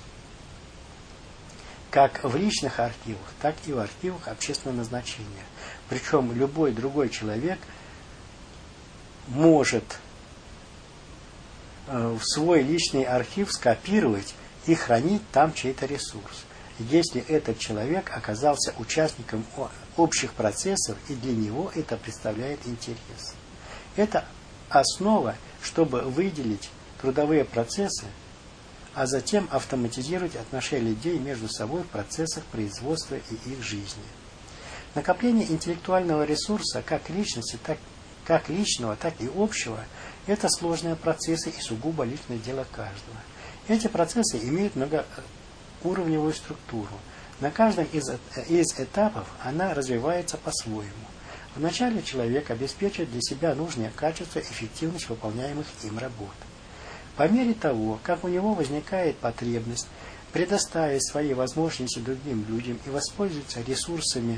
как в личных архивах, так и в архивах общественного назначения. Причем любой другой человек может в свой личный архив скопировать и хранить там чей-то ресурс, если этот человек оказался участником общих процессов и для него это представляет интерес. Это основа, чтобы выделить трудовые процессы, а затем автоматизировать отношения людей между собой в процессах производства и их жизни. Накопление интеллектуального ресурса как личности, так, как личного, так и общего – это сложные процессы и сугубо личное дело каждого. Эти процессы имеют многоуровневую структуру. На каждом из, из этапов она развивается по-своему. Вначале человек обеспечивает для себя нужные качества и эффективность выполняемых им работ. По мере того, как у него возникает потребность предоставить свои возможности другим людям и воспользоваться ресурсами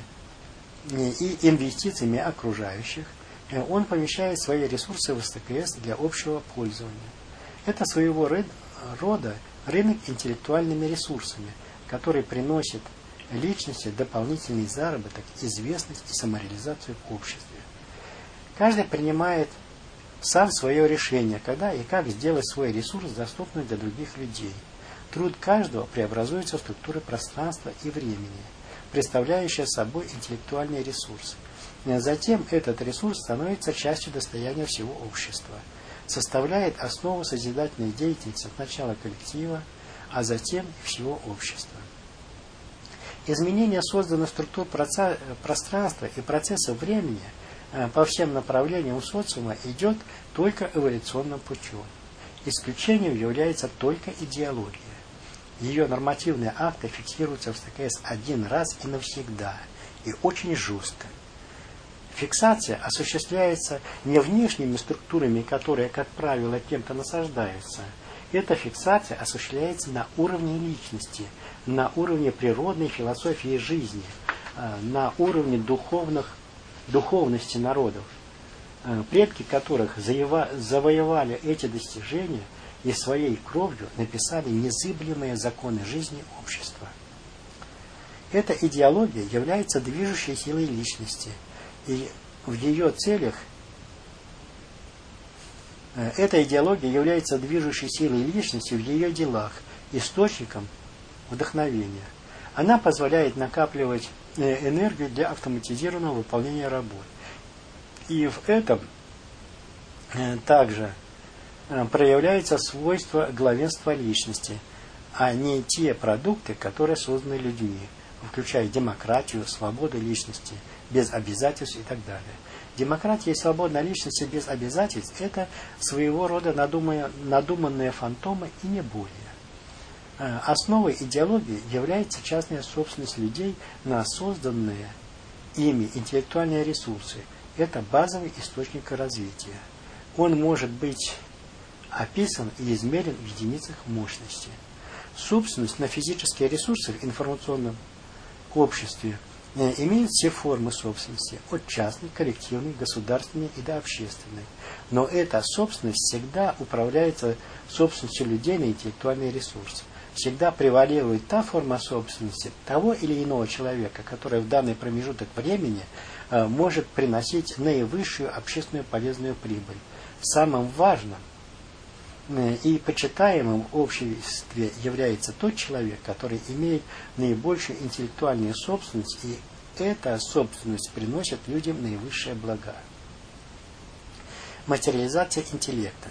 и инвестициями окружающих, он помещает свои ресурсы в СТКС для общего пользования. Это своего рода рынок интеллектуальными ресурсами, который приносит личности дополнительный заработок, известность и самореализацию в обществе. Каждый принимает сам свое решение, когда и как сделать свой ресурс доступным для других людей. Труд каждого преобразуется в структуры пространства и времени, представляющие собой интеллектуальный ресурс. Затем этот ресурс становится частью достояния всего общества, составляет основу созидательной деятельности сначала коллектива, а затем всего общества. Изменение созданных структур пространства и процессов времени по всем направлениям социума идет только эволюционным путем. Исключением является только идеология. Ее нормативные акты фиксируются в СТКС один раз и навсегда, и очень жестко. Фиксация осуществляется не внешними структурами, которые, как правило, кем-то насаждаются. Эта фиксация осуществляется на уровне личности, на уровне природной философии жизни, на уровне духовных духовности народов, предки которых завоевали эти достижения и своей кровью написали незыблемые законы жизни общества. Эта идеология является движущей силой личности, и в ее целях эта идеология является движущей силой личности в ее делах, источником вдохновения. Она позволяет накапливать энергию для автоматизированного выполнения работ. И в этом также проявляется свойство главенства личности, а не те продукты, которые созданы людьми, включая демократию, свободу личности, без обязательств и так далее. Демократия и свобода личности без обязательств – это своего рода надуманные, надуманные фантомы и не более. Основой идеологии является частная собственность людей на созданные ими интеллектуальные ресурсы. Это базовый источник развития. Он может быть описан и измерен в единицах мощности. Собственность на физические ресурсы в информационном обществе имеют все формы собственности, от частной, коллективной, государственной и до общественной. Но эта собственность всегда управляется собственностью людей на интеллектуальные ресурсы. Всегда превалирует та форма собственности того или иного человека, которая в данный промежуток времени э, может приносить наивысшую общественную полезную прибыль. Самым важным э, и почитаемым в обществе является тот человек, который имеет наибольшую интеллектуальную собственность, и эта собственность приносит людям наивысшие блага. Материализация интеллекта.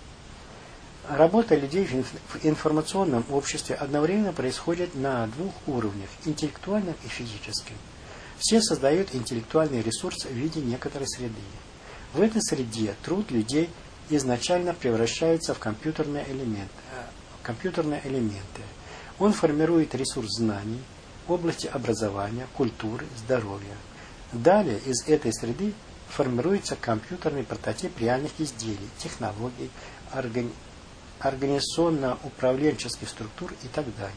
Работа людей в информационном обществе одновременно происходит на двух уровнях – интеллектуальном и физическом. Все создают интеллектуальный ресурс в виде некоторой среды. В этой среде труд людей изначально превращается в компьютерные элементы. компьютерные элементы. Он формирует ресурс знаний в области образования, культуры, здоровья. Далее из этой среды формируется компьютерный прототип реальных изделий, технологий, организаций, организационно-управленческих структур и так далее.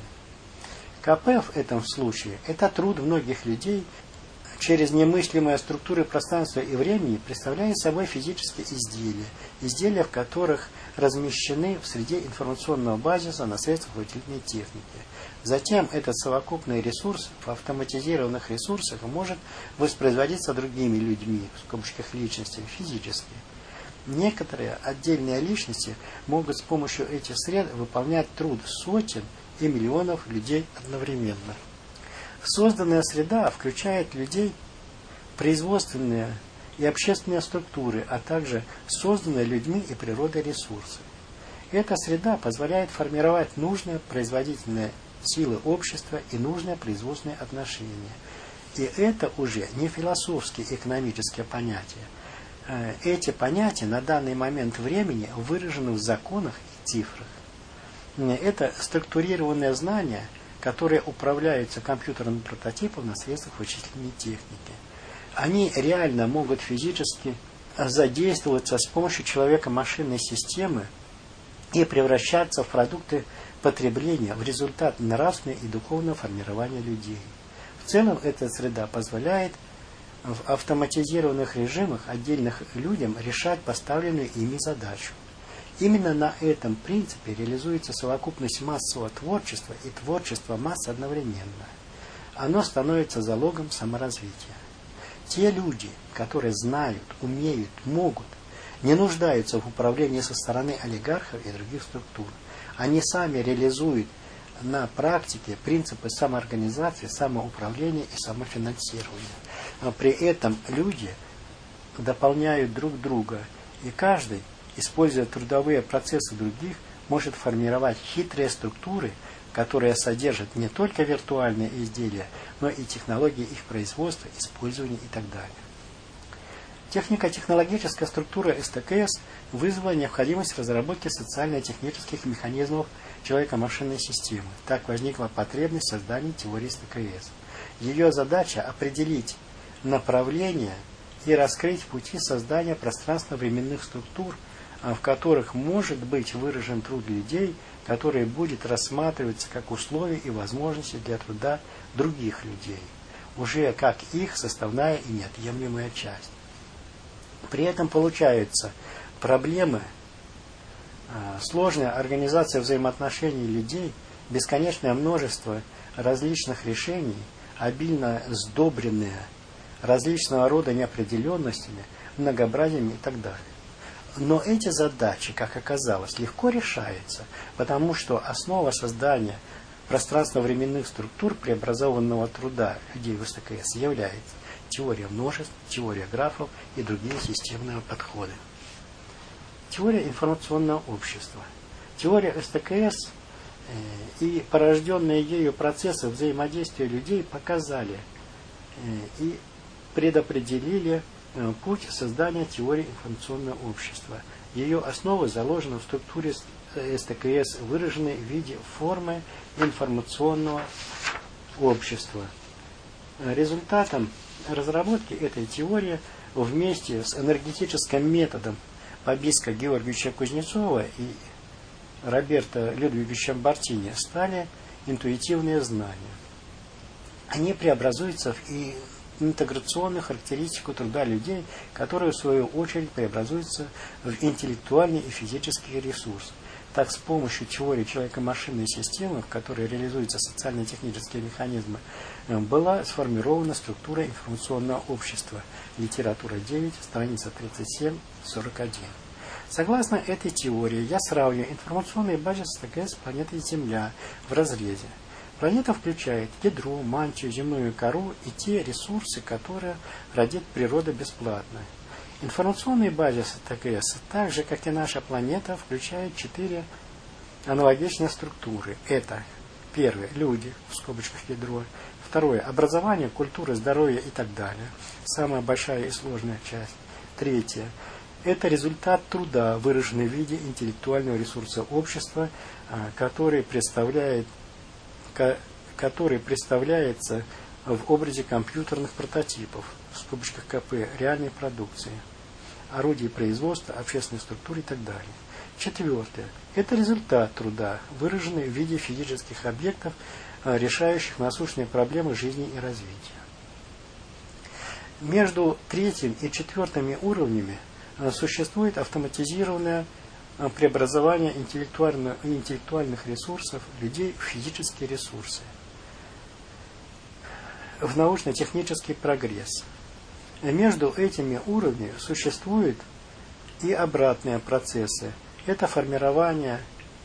КП в этом случае – это труд многих людей через немыслимые структуры пространства и времени, представляет собой физические изделия, изделия, в которых размещены в среде информационного базиса на средствах вычислительной техники. Затем этот совокупный ресурс в автоматизированных ресурсах может воспроизводиться другими людьми, в скобочках личностями, физически. Некоторые отдельные личности могут с помощью этих сред выполнять труд сотен и миллионов людей одновременно. Созданная среда включает людей, производственные и общественные структуры, а также созданные людьми и природой ресурсы. Эта среда позволяет формировать нужные производительные силы общества и нужные производственные отношения. И это уже не философские экономические понятия. Эти понятия на данный момент времени выражены в законах и цифрах. Это структурированные знания, которые управляются компьютерным прототипом на средствах вычислительной техники. Они реально могут физически задействоваться с помощью человека-машинной системы и превращаться в продукты потребления в результат нравственного и духовного формирования людей. В целом эта среда позволяет в автоматизированных режимах отдельных людям решать поставленную ими задачу. Именно на этом принципе реализуется совокупность массового творчества и творчества масс одновременно. Оно становится залогом саморазвития. Те люди, которые знают, умеют, могут, не нуждаются в управлении со стороны олигархов и других структур. Они сами реализуют на практике принципы самоорганизации, самоуправления и самофинансирования. Но при этом люди дополняют друг друга, и каждый, используя трудовые процессы других, может формировать хитрые структуры, которые содержат не только виртуальные изделия, но и технологии их производства, использования и так далее. Технико-технологическая структура эс тэ ка эс вызвала необходимость разработки социально-технических механизмов человека-машинной системы. Так возникла потребность создания теории эс тэ ка эс. Ее задача определить направление и раскрыть пути создания пространственно-временных структур, в которых может быть выражен труд людей, который будет рассматриваться как условия и возможности для труда других людей, уже как их составная и неотъемлемая часть. При этом получаются проблемы, сложная организация взаимоотношений людей, бесконечное множество различных решений, обильно сдобренные различного рода неопределенностями, многообразиями и так далее. Но эти задачи, как оказалось, легко решаются, потому что основа создания пространственно-временных структур преобразованного труда людей в эс тэ ка эс является теория множеств, теория графов и другие системные подходы. Теория информационного общества. Теория эс тэ ка эс и порожденные ею процессы взаимодействия людей показали и предопределили путь создания теории информационного общества. Ее основы заложены в структуре эс тэ ка эс, выраженной в виде формы информационного общества. Результатом разработки этой теории вместе с энергетическим методом Бабиска Георгиевича Кузнецова и Роберто Людвиговича Бартини стали интуитивные знания. они преобразуются в и интеграционную характеристику труда людей, которые в свою очередь преобразуются в интеллектуальный и физический ресурс. Так, с помощью теории человека-машинной системы, в которой реализуются социально-технические механизмы, была сформирована структура информационного общества. Литература девять, страница тридцать семь сорок один. Согласно этой теории, я сравниваю информационные базы СТКС с планетой Земля в разрезе. Планета включает ядро, мантию, земную кору и те ресурсы, которые родит природа бесплатно. Информационные базы СТКС, так же как и наша планета, включают четыре аналогичные структуры. Это первое – люди, в скобочках ядро. Второе – образование, культура, здоровье и так далее. Самая большая и сложная часть. Третье – это результат труда, выраженный в виде интеллектуального ресурса общества, который представляет который представляется в образе компьютерных прототипов, в скобочках КП, реальной продукции, орудий производства, общественной структуры и так далее. Четвертое. Это результат труда, выраженный в виде физических объектов, решающих насущные проблемы жизни и развития. Между третьим и четвертыми уровнями существует автоматизированное преобразование интеллектуальных ресурсов людей в физические ресурсы, в научно-технический прогресс. Между этими уровнями существуют и обратные процессы. Это формирование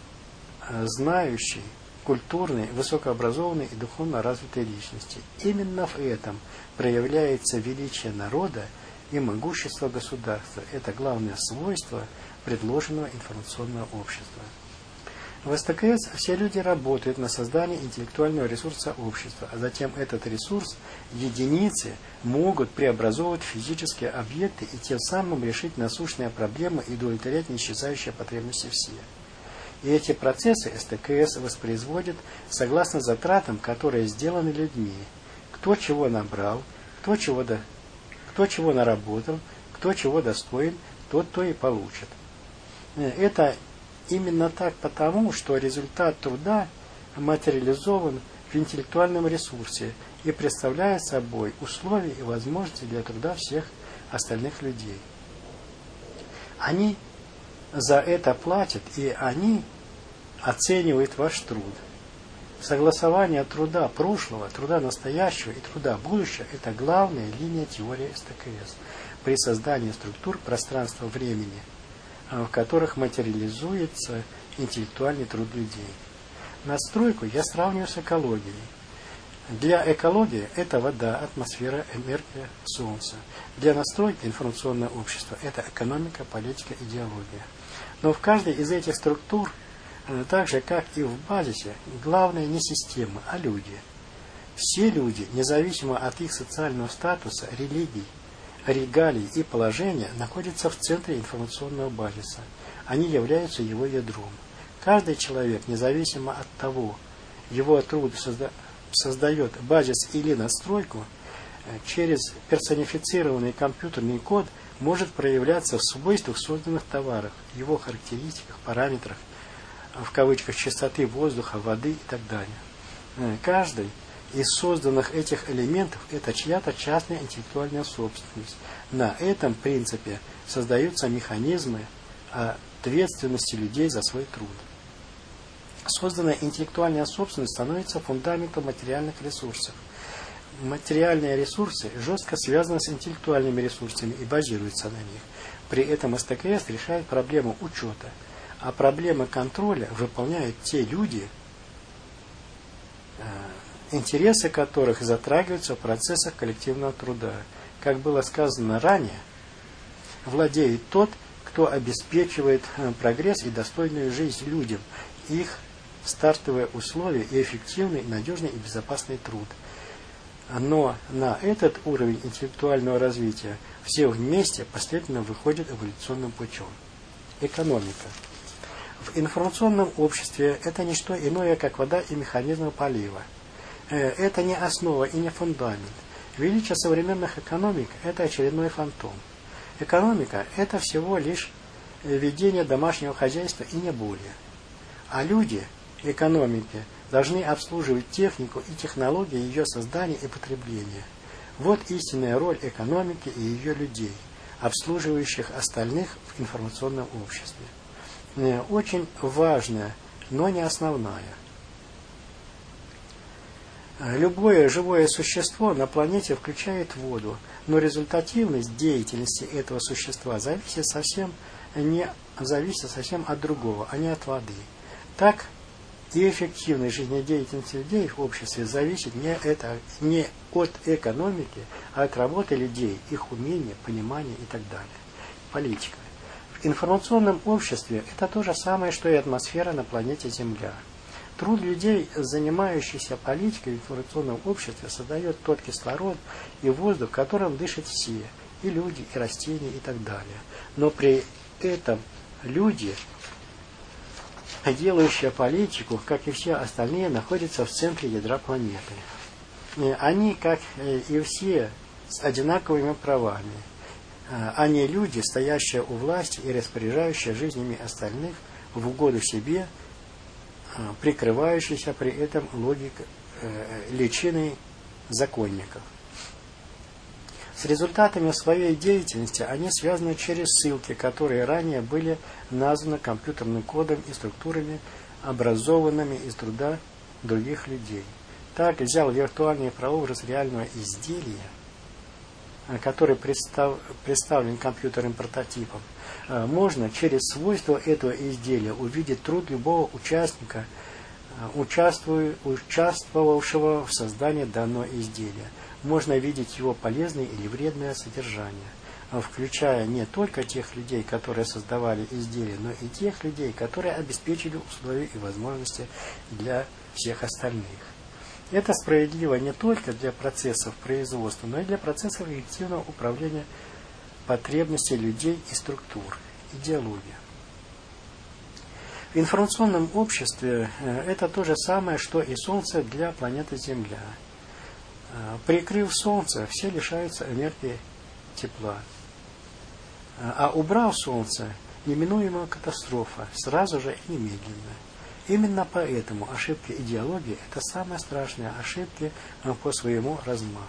знающей, культурной, высокообразованной и духовно развитой личности. Именно в этом проявляется величие народа и могущество государства. Это главное свойство предложенного информационного общества. В СТКС все люди работают на создании интеллектуального ресурса общества, а затем этот ресурс, единицы, могут преобразовывать физические объекты и тем самым решить насущные проблемы и удовлетворять неисчезающие потребности всех. И эти процессы СТКС воспроизводит согласно затратам, которые сделаны людьми. Кто чего набрал, кто чего, до... кто чего наработал, кто чего достоин, тот то и получит. Это именно так потому, что результат труда материализован в интеллектуальном ресурсе и представляет собой условия и возможности для труда всех остальных людей. Они за это платят, и они оценивают ваш труд. Согласование труда прошлого, труда настоящего и труда будущего – это главная линия теории СТКС при создании структур пространства-времени, в которых материализуется интеллектуальный труд людей. Надстройку я сравниваю с экологией. Для экологии это вода, атмосфера, энергия, солнце. Для настройки информационного общества это экономика, политика, идеология. Но в каждой из этих структур, так же как и в базисе, главное не система, а люди. Все люди, независимо от их социального статуса, религий, регалий и положения, находятся в центре информационного базиса. Они являются его ядром. Каждый человек, независимо от того, его труд созда создает базис или настройку, через персонифицированный компьютерный код может проявляться в свойствах созданных товаров, его характеристиках, параметрах, в кавычках, чистоты воздуха, воды и так далее. Каждый из созданных этих элементов – это чья-то частная интеллектуальная собственность. На этом принципе создаются механизмы ответственности людей за свой труд. Созданная интеллектуальная собственность становится фундаментом материальных ресурсов. Материальные ресурсы жестко связаны с интеллектуальными ресурсами и базируются на них. При этом СТКС решает проблему учета, а проблемы контроля выполняют те люди, интересы которых затрагиваются в процессах коллективного труда. Как было сказано ранее, владеет тот, кто обеспечивает прогресс и достойную жизнь людям, их стартовые условия и эффективный, надежный и безопасный труд. Но на этот уровень интеллектуального развития все вместе последовательно выходят эволюционным путем. Экономика. В информационном обществе это не что иное, как вода и механизмы полива. Это не основа и не фундамент. Величие современных экономик – это очередной фантом. Экономика – это всего лишь ведение домашнего хозяйства и не более. А люди экономики должны обслуживать технику и технологии ее создания и потребления. Вот истинная роль экономики и ее людей, обслуживающих остальных в информационном обществе. Очень важная, но не основная. Любое живое существо на планете включает воду, но результативность деятельности этого существа зависит совсем, не, зависит совсем от другого, а не от воды. Так и эффективность жизнедеятельности людей в обществе зависит не, это, не от экономики, а от работы людей, их умения, понимания и так далее. Политика. В информационном обществе это то же самое, что и атмосфера на планете Земля. Труд людей, занимающихся политикой в информационном обществе, создает тот кислород и воздух, которым дышат все, и люди, и растения, и так далее. Но при этом люди, делающие политику, как и все остальные, находятся в центре ядра планеты. Они, как и все, с одинаковыми правами. Они люди, стоящие у власти и распоряжающие жизнями остальных в угоду себе, прикрывающийся при этом логикой, э, личиной законников. С результатами своей деятельности они связаны через ссылки, которые ранее были названы компьютерным кодом и структурами, образованными из труда других людей. Так взял виртуальный прообраз реального изделия, который представ, представлен компьютерным прототипом, можно через свойства этого изделия увидеть труд любого участника, участвовавшего в создании данного изделия. Можно видеть его полезное или вредное содержание, включая не только тех людей, которые создавали изделия, но и тех людей, которые обеспечили условия и возможности для всех остальных. Это справедливо не только для процессов производства, но и для процессов эффективного управления потребностей людей и структур. Идеология. В информационном обществе это то же самое, что и Солнце для планеты Земля. Прикрыв Солнце, все лишаются энергии тепла. А убрав Солнце, неминуемая катастрофа, сразу же и немедленно. Именно поэтому ошибки идеологии – это самые страшные ошибки по своему размаху.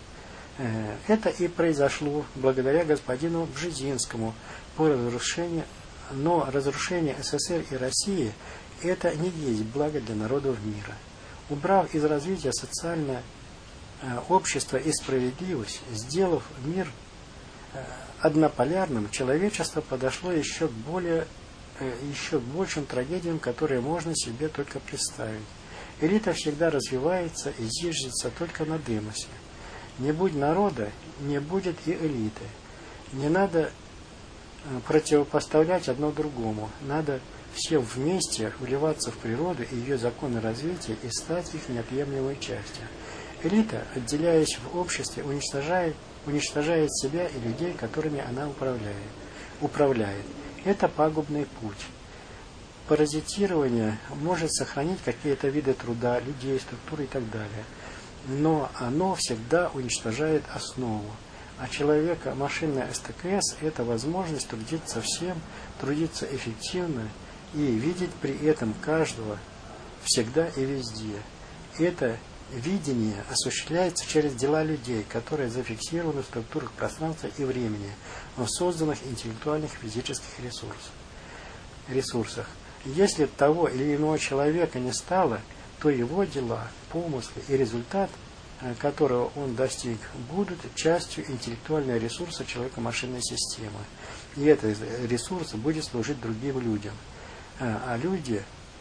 Это и произошло благодаря господину Бжезинскому по разрушению, но разрушение СССР и России – это не есть благо для народов мира. Убрав из развития социальное общество и справедливость, сделав мир однополярным, человечество подошло еще к более еще к большим трагедиям, которые можно себе только представить. Элита всегда развивается и зиждется только на демосе. Не будь народа, не будет и элиты. Не надо противопоставлять одно другому. Надо всем вместе вливаться в природу и ее законы развития и стать их неотъемлемой частью. Элита, отделяясь в обществе, уничтожает, уничтожает себя и людей, которыми она управляет. управляет. Это пагубный путь. Паразитирование может сохранить какие-то виды труда, людей, структуры и так далее. Но оно всегда уничтожает основу. А человека машинная СТКС – это возможность трудиться всем, трудиться эффективно и видеть при этом каждого всегда и везде. Это видение осуществляется через дела людей, которые зафиксированы в структурах пространства и времени, в созданных интеллектуальных и физических ресурсах. ресурсах. Если того или иного человека не стало, то его дела, помыслы и результат, которого он достиг, будут частью интеллектуального ресурса человека-машинной системы. И этот ресурс будет служить другим людям. А люди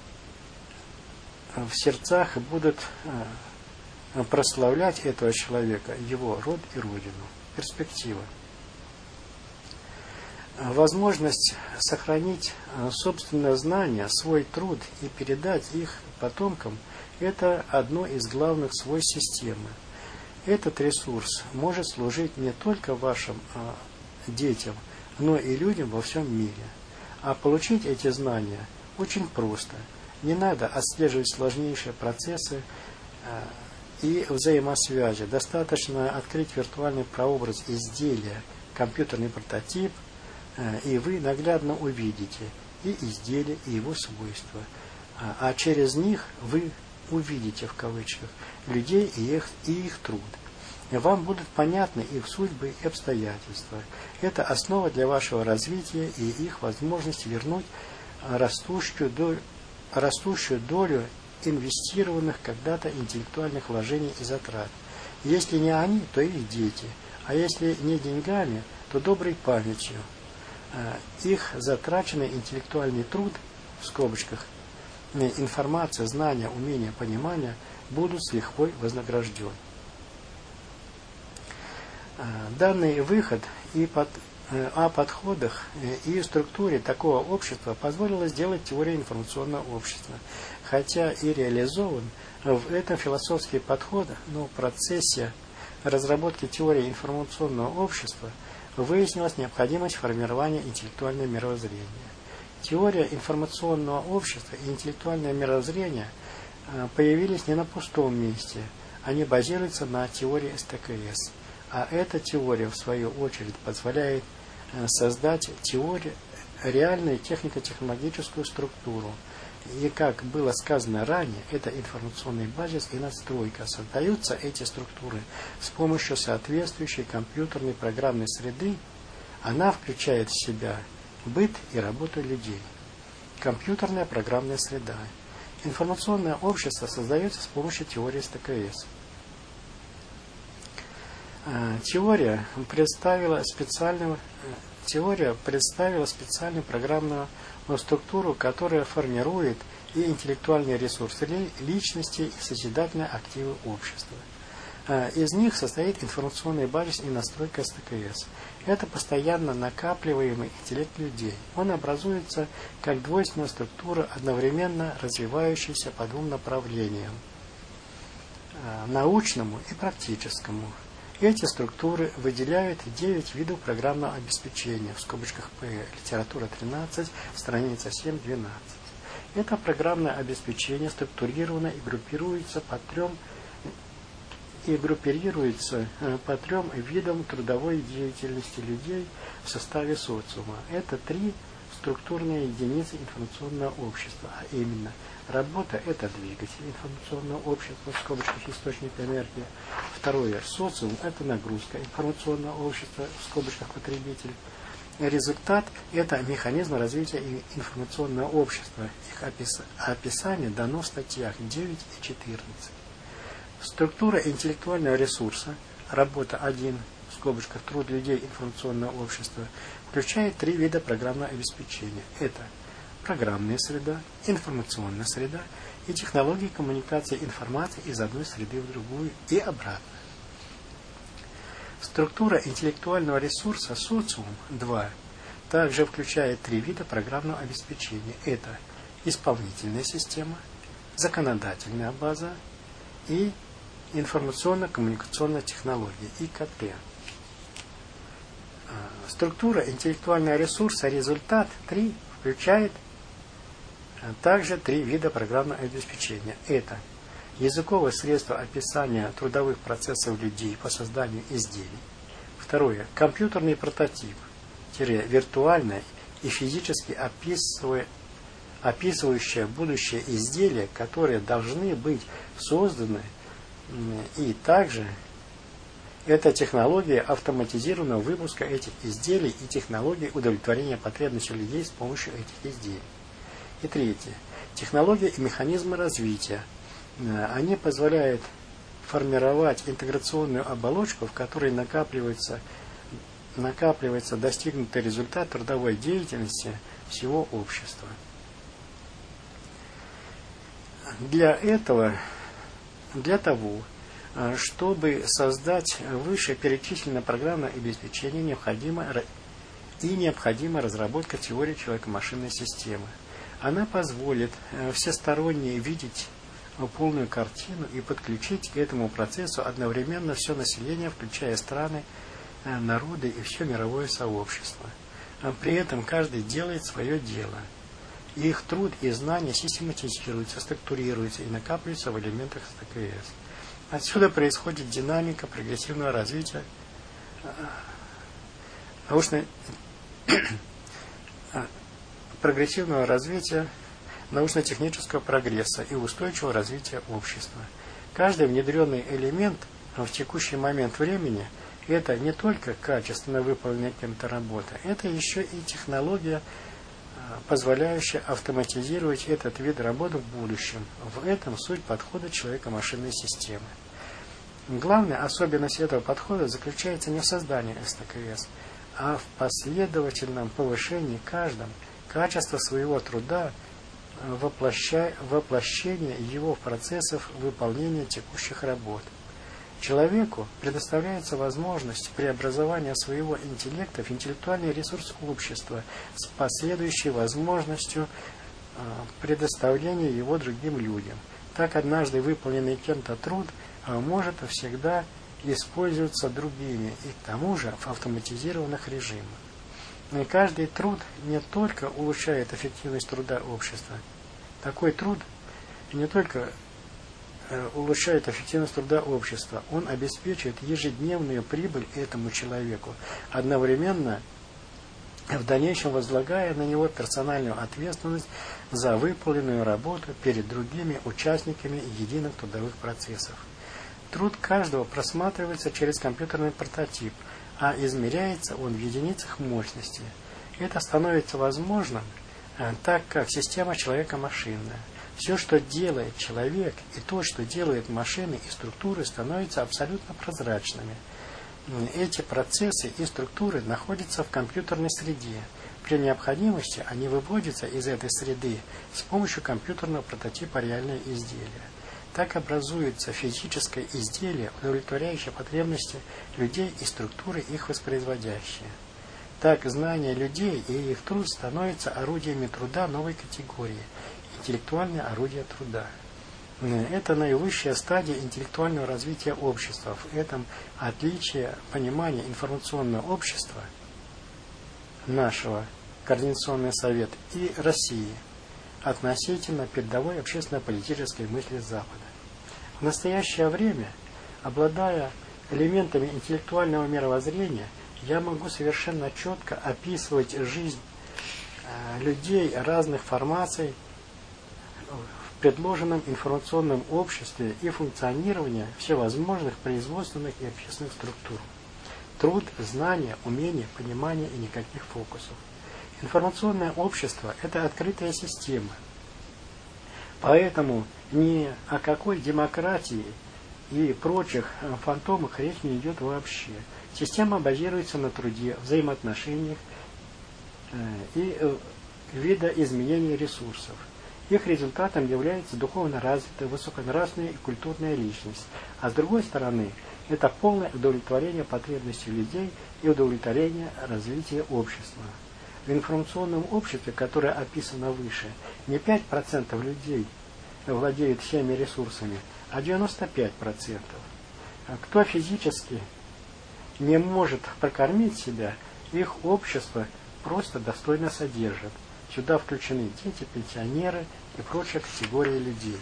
в сердцах будут прославлять этого человека, его род и родину. Перспектива. Возможность сохранить собственное знание, свой труд и передать их потомкам – это одно из главных свойств системы. Этот ресурс может служить не только вашим а, детям, но и людям во всем мире. А получить эти знания очень просто. Не надо отслеживать сложнейшие процессы а, и взаимосвязи. Достаточно открыть виртуальный прообраз изделия, компьютерный прототип, а, и вы наглядно увидите и изделие, и его свойства. А, а через них вы увидите, в кавычках, людей и их, и их труд. Вам будут понятны их судьбы и обстоятельства. Это основа для вашего развития и их возможности вернуть растущую долю, растущую долю инвестированных когда-то интеллектуальных вложений и затрат. Если не они, то их дети. А если не деньгами, то доброй памятью. Их затраченный интеллектуальный труд, в скобочках, информация, знания, умения, понимания, будут с лихвой вознаграждены. Данный выход и под, о подходах и структуре такого общества позволило сделать теорию информационного общества, хотя и реализован в этом философский подход, но в процессе разработки теории информационного общества выяснилась необходимость формирования интеллектуального мировоззрения. Теория информационного общества и интеллектуальное мировоззрение появились не на пустом месте, они базируются на теории эс тэ ка эс. А эта теория, в свою очередь, позволяет создать теорию, реальную технико-технологическую структуру. И, как было сказано ранее, это информационный базис и надстройка. Создаются эти структуры с помощью соответствующей компьютерной программной среды. Она включает в себя быт и работу людей. Компьютерная программная среда. Информационное общество создается с помощью теории эс тэ ка эс. Теория представила специальную, теория представила специальную программную структуру, которая формирует и интеллектуальные ресурсы личности, и созидательные активы общества. Из них состоит информационный базис и настройка эс тэ ка эс. Это постоянно накапливаемый интеллект людей. Он образуется как двойственная структура, одновременно развивающаяся по двум направлениям – научному и практическому. Эти структуры выделяют девять видов программного обеспечения, в скобочках П, литература тринадцать, страница семь-двенадцать. Это программное обеспечение структурировано и группируется по трем и группируется по трем видам трудовой деятельности людей в составе социума. Это три структурные единицы информационного общества, а именно работа – это двигатель информационного общества, в скобочках источник энергии. Второе – социум – это нагрузка информационного общества, в скобочках потребитель. Результат – это механизм развития информационного общества. Их опис... описание дано в статьях девять и четырнадцать. Структура интеллектуального ресурса, работа один, в скобочках труд людей информационного общества, включает три вида программного обеспечения. Это программная среда, информационная среда и технологии коммуникации информации из одной среды в другую и обратно. Структура интеллектуального ресурса социум два также включает три вида программного обеспечения. Это исполнительная система, законодательная база и информационно-коммуникационная технология, И К Т. Структура интеллектуального ресурса результат три включает также три вида программного обеспечения. Это языковое средство описания трудовых процессов людей по созданию изделий. Второе. Компьютерный прототип, виртуальное и физически описывая, описывающее будущее изделия, которые должны быть созданы. И также это технология автоматизированного выпуска этих изделий и технология удовлетворения потребностей людей с помощью этих изделий. И третье. Технологии и механизмы развития. Они позволяют формировать интеграционную оболочку, в которой накапливается, накапливается достигнутый результат трудовой деятельности всего общества. Для этого, для того, чтобы создать вышеперечисленное программное обеспечение, необходимо и необходима разработка теории человеко-машинной системы. Она позволит всесторонне видеть полную картину и подключить к этому процессу одновременно все население, включая страны, народы и все мировое сообщество. При этом каждый делает свое дело. Их труд и знания систематизируются, структурируются и накапливаются в элементах эс тэ ка эс. Отсюда происходит динамика прогрессивного развития научной прогрессивного развития научно-технического прогресса и устойчивого развития общества. Каждый внедренный элемент в текущий момент времени – это не только качественно выполненная кем-то работа, это еще и технология, позволяющая автоматизировать этот вид работы в будущем. В этом суть подхода человека-машинной системы. Главная особенность этого подхода заключается не в создании эс тэ ка эс, а в последовательном повышении каждым качества своего труда, воплощая, воплощение его в процессах выполнения текущих работ. Человеку предоставляется возможность преобразования своего интеллекта в интеллектуальный ресурс общества с последующей возможностью предоставления его другим людям. Так однажды выполненный кем-то труд может всегда использоваться другими и к тому же в автоматизированных режимах. И каждый труд не только улучшает эффективность труда общества, такой труд не только улучшает эффективность труда общества, он обеспечивает ежедневную прибыль этому человеку, одновременно в дальнейшем возлагая на него персональную ответственность за выполненную работу перед другими участниками единых трудовых процессов. Труд каждого просматривается через компьютерный прототип, а измеряется он в единицах мощности. Это становится возможным, так как система человека-машинная. Все, что делает человек, и то, что делает машины и структуры, становятся абсолютно прозрачными. Эти процессы и структуры находятся в компьютерной среде. При необходимости они выводятся из этой среды с помощью компьютерного прототипа реального изделия. Так образуется физическое изделие, удовлетворяющее потребности людей и структуры, их воспроизводящие. Так знания людей и их труд становятся орудиями труда новой категории – интеллектуальное орудие труда. Это наивысшая стадия интеллектуального развития общества. В этом отличие понимания информационного общества нашего Координационный совет и России относительно передовой общественно-политической мысли Запада. В настоящее время, обладая элементами интеллектуального мировоззрения, я могу совершенно четко описывать жизнь людей разных формаций в предложенном информационном обществе и функционирование всевозможных производственных и общественных структур. Труд, знания, умения, понимание и никаких фокусов. Информационное общество – это открытая система. Поэтому ни о какой демократии и прочих фантомах речь не идет вообще. Система базируется на труде, взаимоотношениях и видоизменении ресурсов. Их результатом является духовно развитая, высоконравственная и культурная личность. А с другой стороны, это полное удовлетворение потребностей людей и удовлетворение развития общества. В информационном обществе, которое описано выше, не пять процентов людей владеют всеми ресурсами, а девяносто пять процентов. Кто физически не может прокормить себя, их общество просто достойно содержит. Сюда включены дети, пенсионеры и прочие категории людей.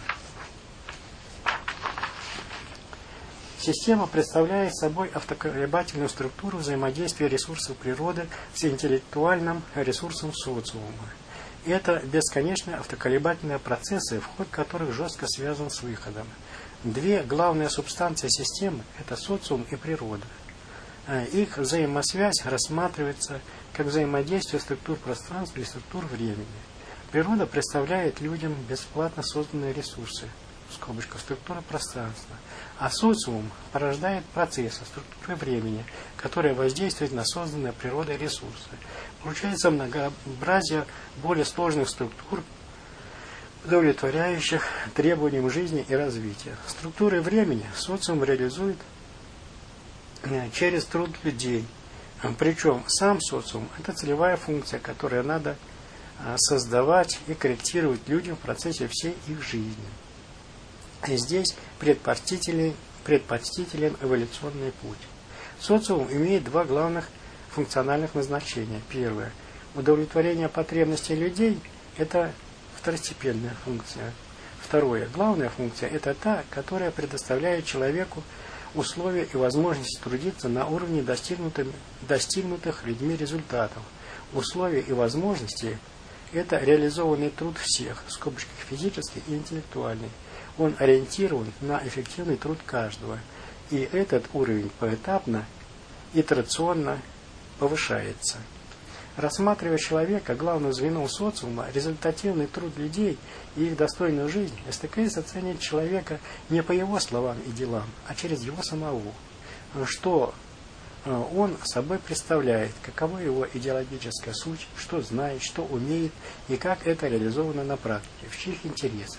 Система представляет собой автоколебательную структуру взаимодействия ресурсов природы с интеллектуальным ресурсом социума. Это бесконечные автоколебательные процессы, вход которых жестко связан с выходом. Две главные субстанции системы – это социум и природа. Их взаимосвязь рассматривается как взаимодействие структур пространства и структур времени. Природа представляет людям бесплатно созданные ресурсы, в скобочках структура пространства, а социум порождает процессы, структуры времени, которые воздействуют на созданные природой ресурсы. Получается многообразие более сложных структур, удовлетворяющих требованиям жизни и развития. Структуры времени социум реализует через труд людей. Причем сам социум – это целевая функция, которую надо создавать и корректировать людям в процессе всей их жизни. И здесь предпочтителен, предпочтителен эволюционный путь. Социум имеет два главных функциональных назначения. Первое – удовлетворение потребностей людей – это второстепенная функция. Второе – главная функция – это та, которая предоставляет человеку условия и возможности трудиться на уровне достигнутых, достигнутых людьми результатов. Условия и возможности – Это реализованный труд всех, в скобочках физический и интеллектуальный. Он ориентирован на эффективный труд каждого. И этот уровень поэтапно, итерационно повышается. Рассматривая человека главным звеном социума, результативный труд людей и их достойную жизнь, СТКС оценит человека не по его словам и делам, а через его самого. Что он собой представляет, какова его идеологическая суть, что знает, что умеет и как это реализовано на практике, в чьих интересах.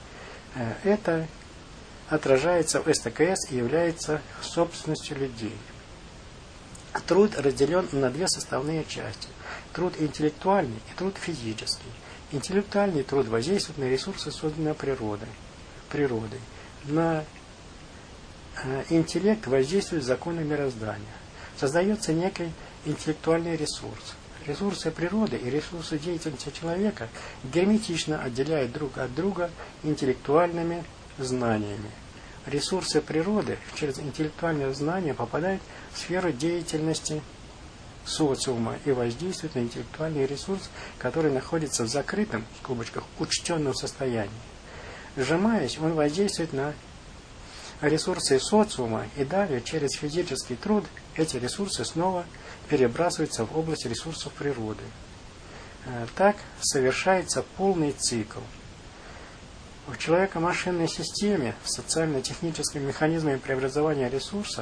Это отражается в СТКС и является собственностью людей. Труд разделен на две составные части. Труд интеллектуальный и труд физический. Интеллектуальный труд воздействует на ресурсы, созданные природой. природой. На э, интеллект воздействует законы мироздания. Создается некий интеллектуальный ресурс. Ресурсы природы и ресурсы деятельности человека герметично отделяют друг от друга интеллектуальными знаниями. Ресурсы природы через интеллектуальное знание попадают в сферу деятельности социума и воздействуют на интеллектуальный ресурс, который находится в закрытом, в скобочках, учтенном состоянии. Сжимаясь, он воздействует на ресурсы социума, и далее через физический труд эти ресурсы снова перебрасываются в область ресурсов природы. Так совершается полный цикл. В человеко-машинной системе, в социально-техническом механизме преобразования ресурсов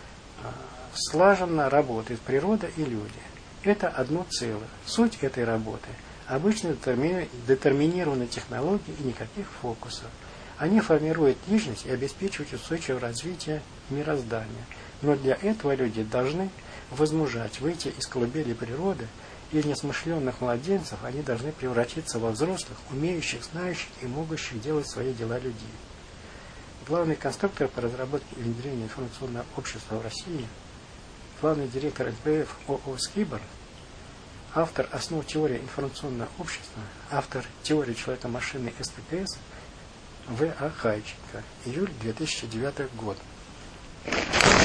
слаженно работает природа и люди. Это одно целое. Суть этой работы обычно детерминированы технологии и никаких фокусов. Они формируют личность и обеспечивают устойчивое развитие мироздания. Но для этого люди должны возмужать, выйти из колыбели природы, и несмышленных младенцев они должны превратиться во взрослых, умеющих, знающих и могущих делать свои дела людей. Главный конструктор по разработке и внедрению информационного общества в России, главный директор эн пэ эф ООО «Скибор», автор основ теории информационного общества, автор теории человека-машины эс тэ ка эс вэ а Хайченко, июль две тысячи девятый год.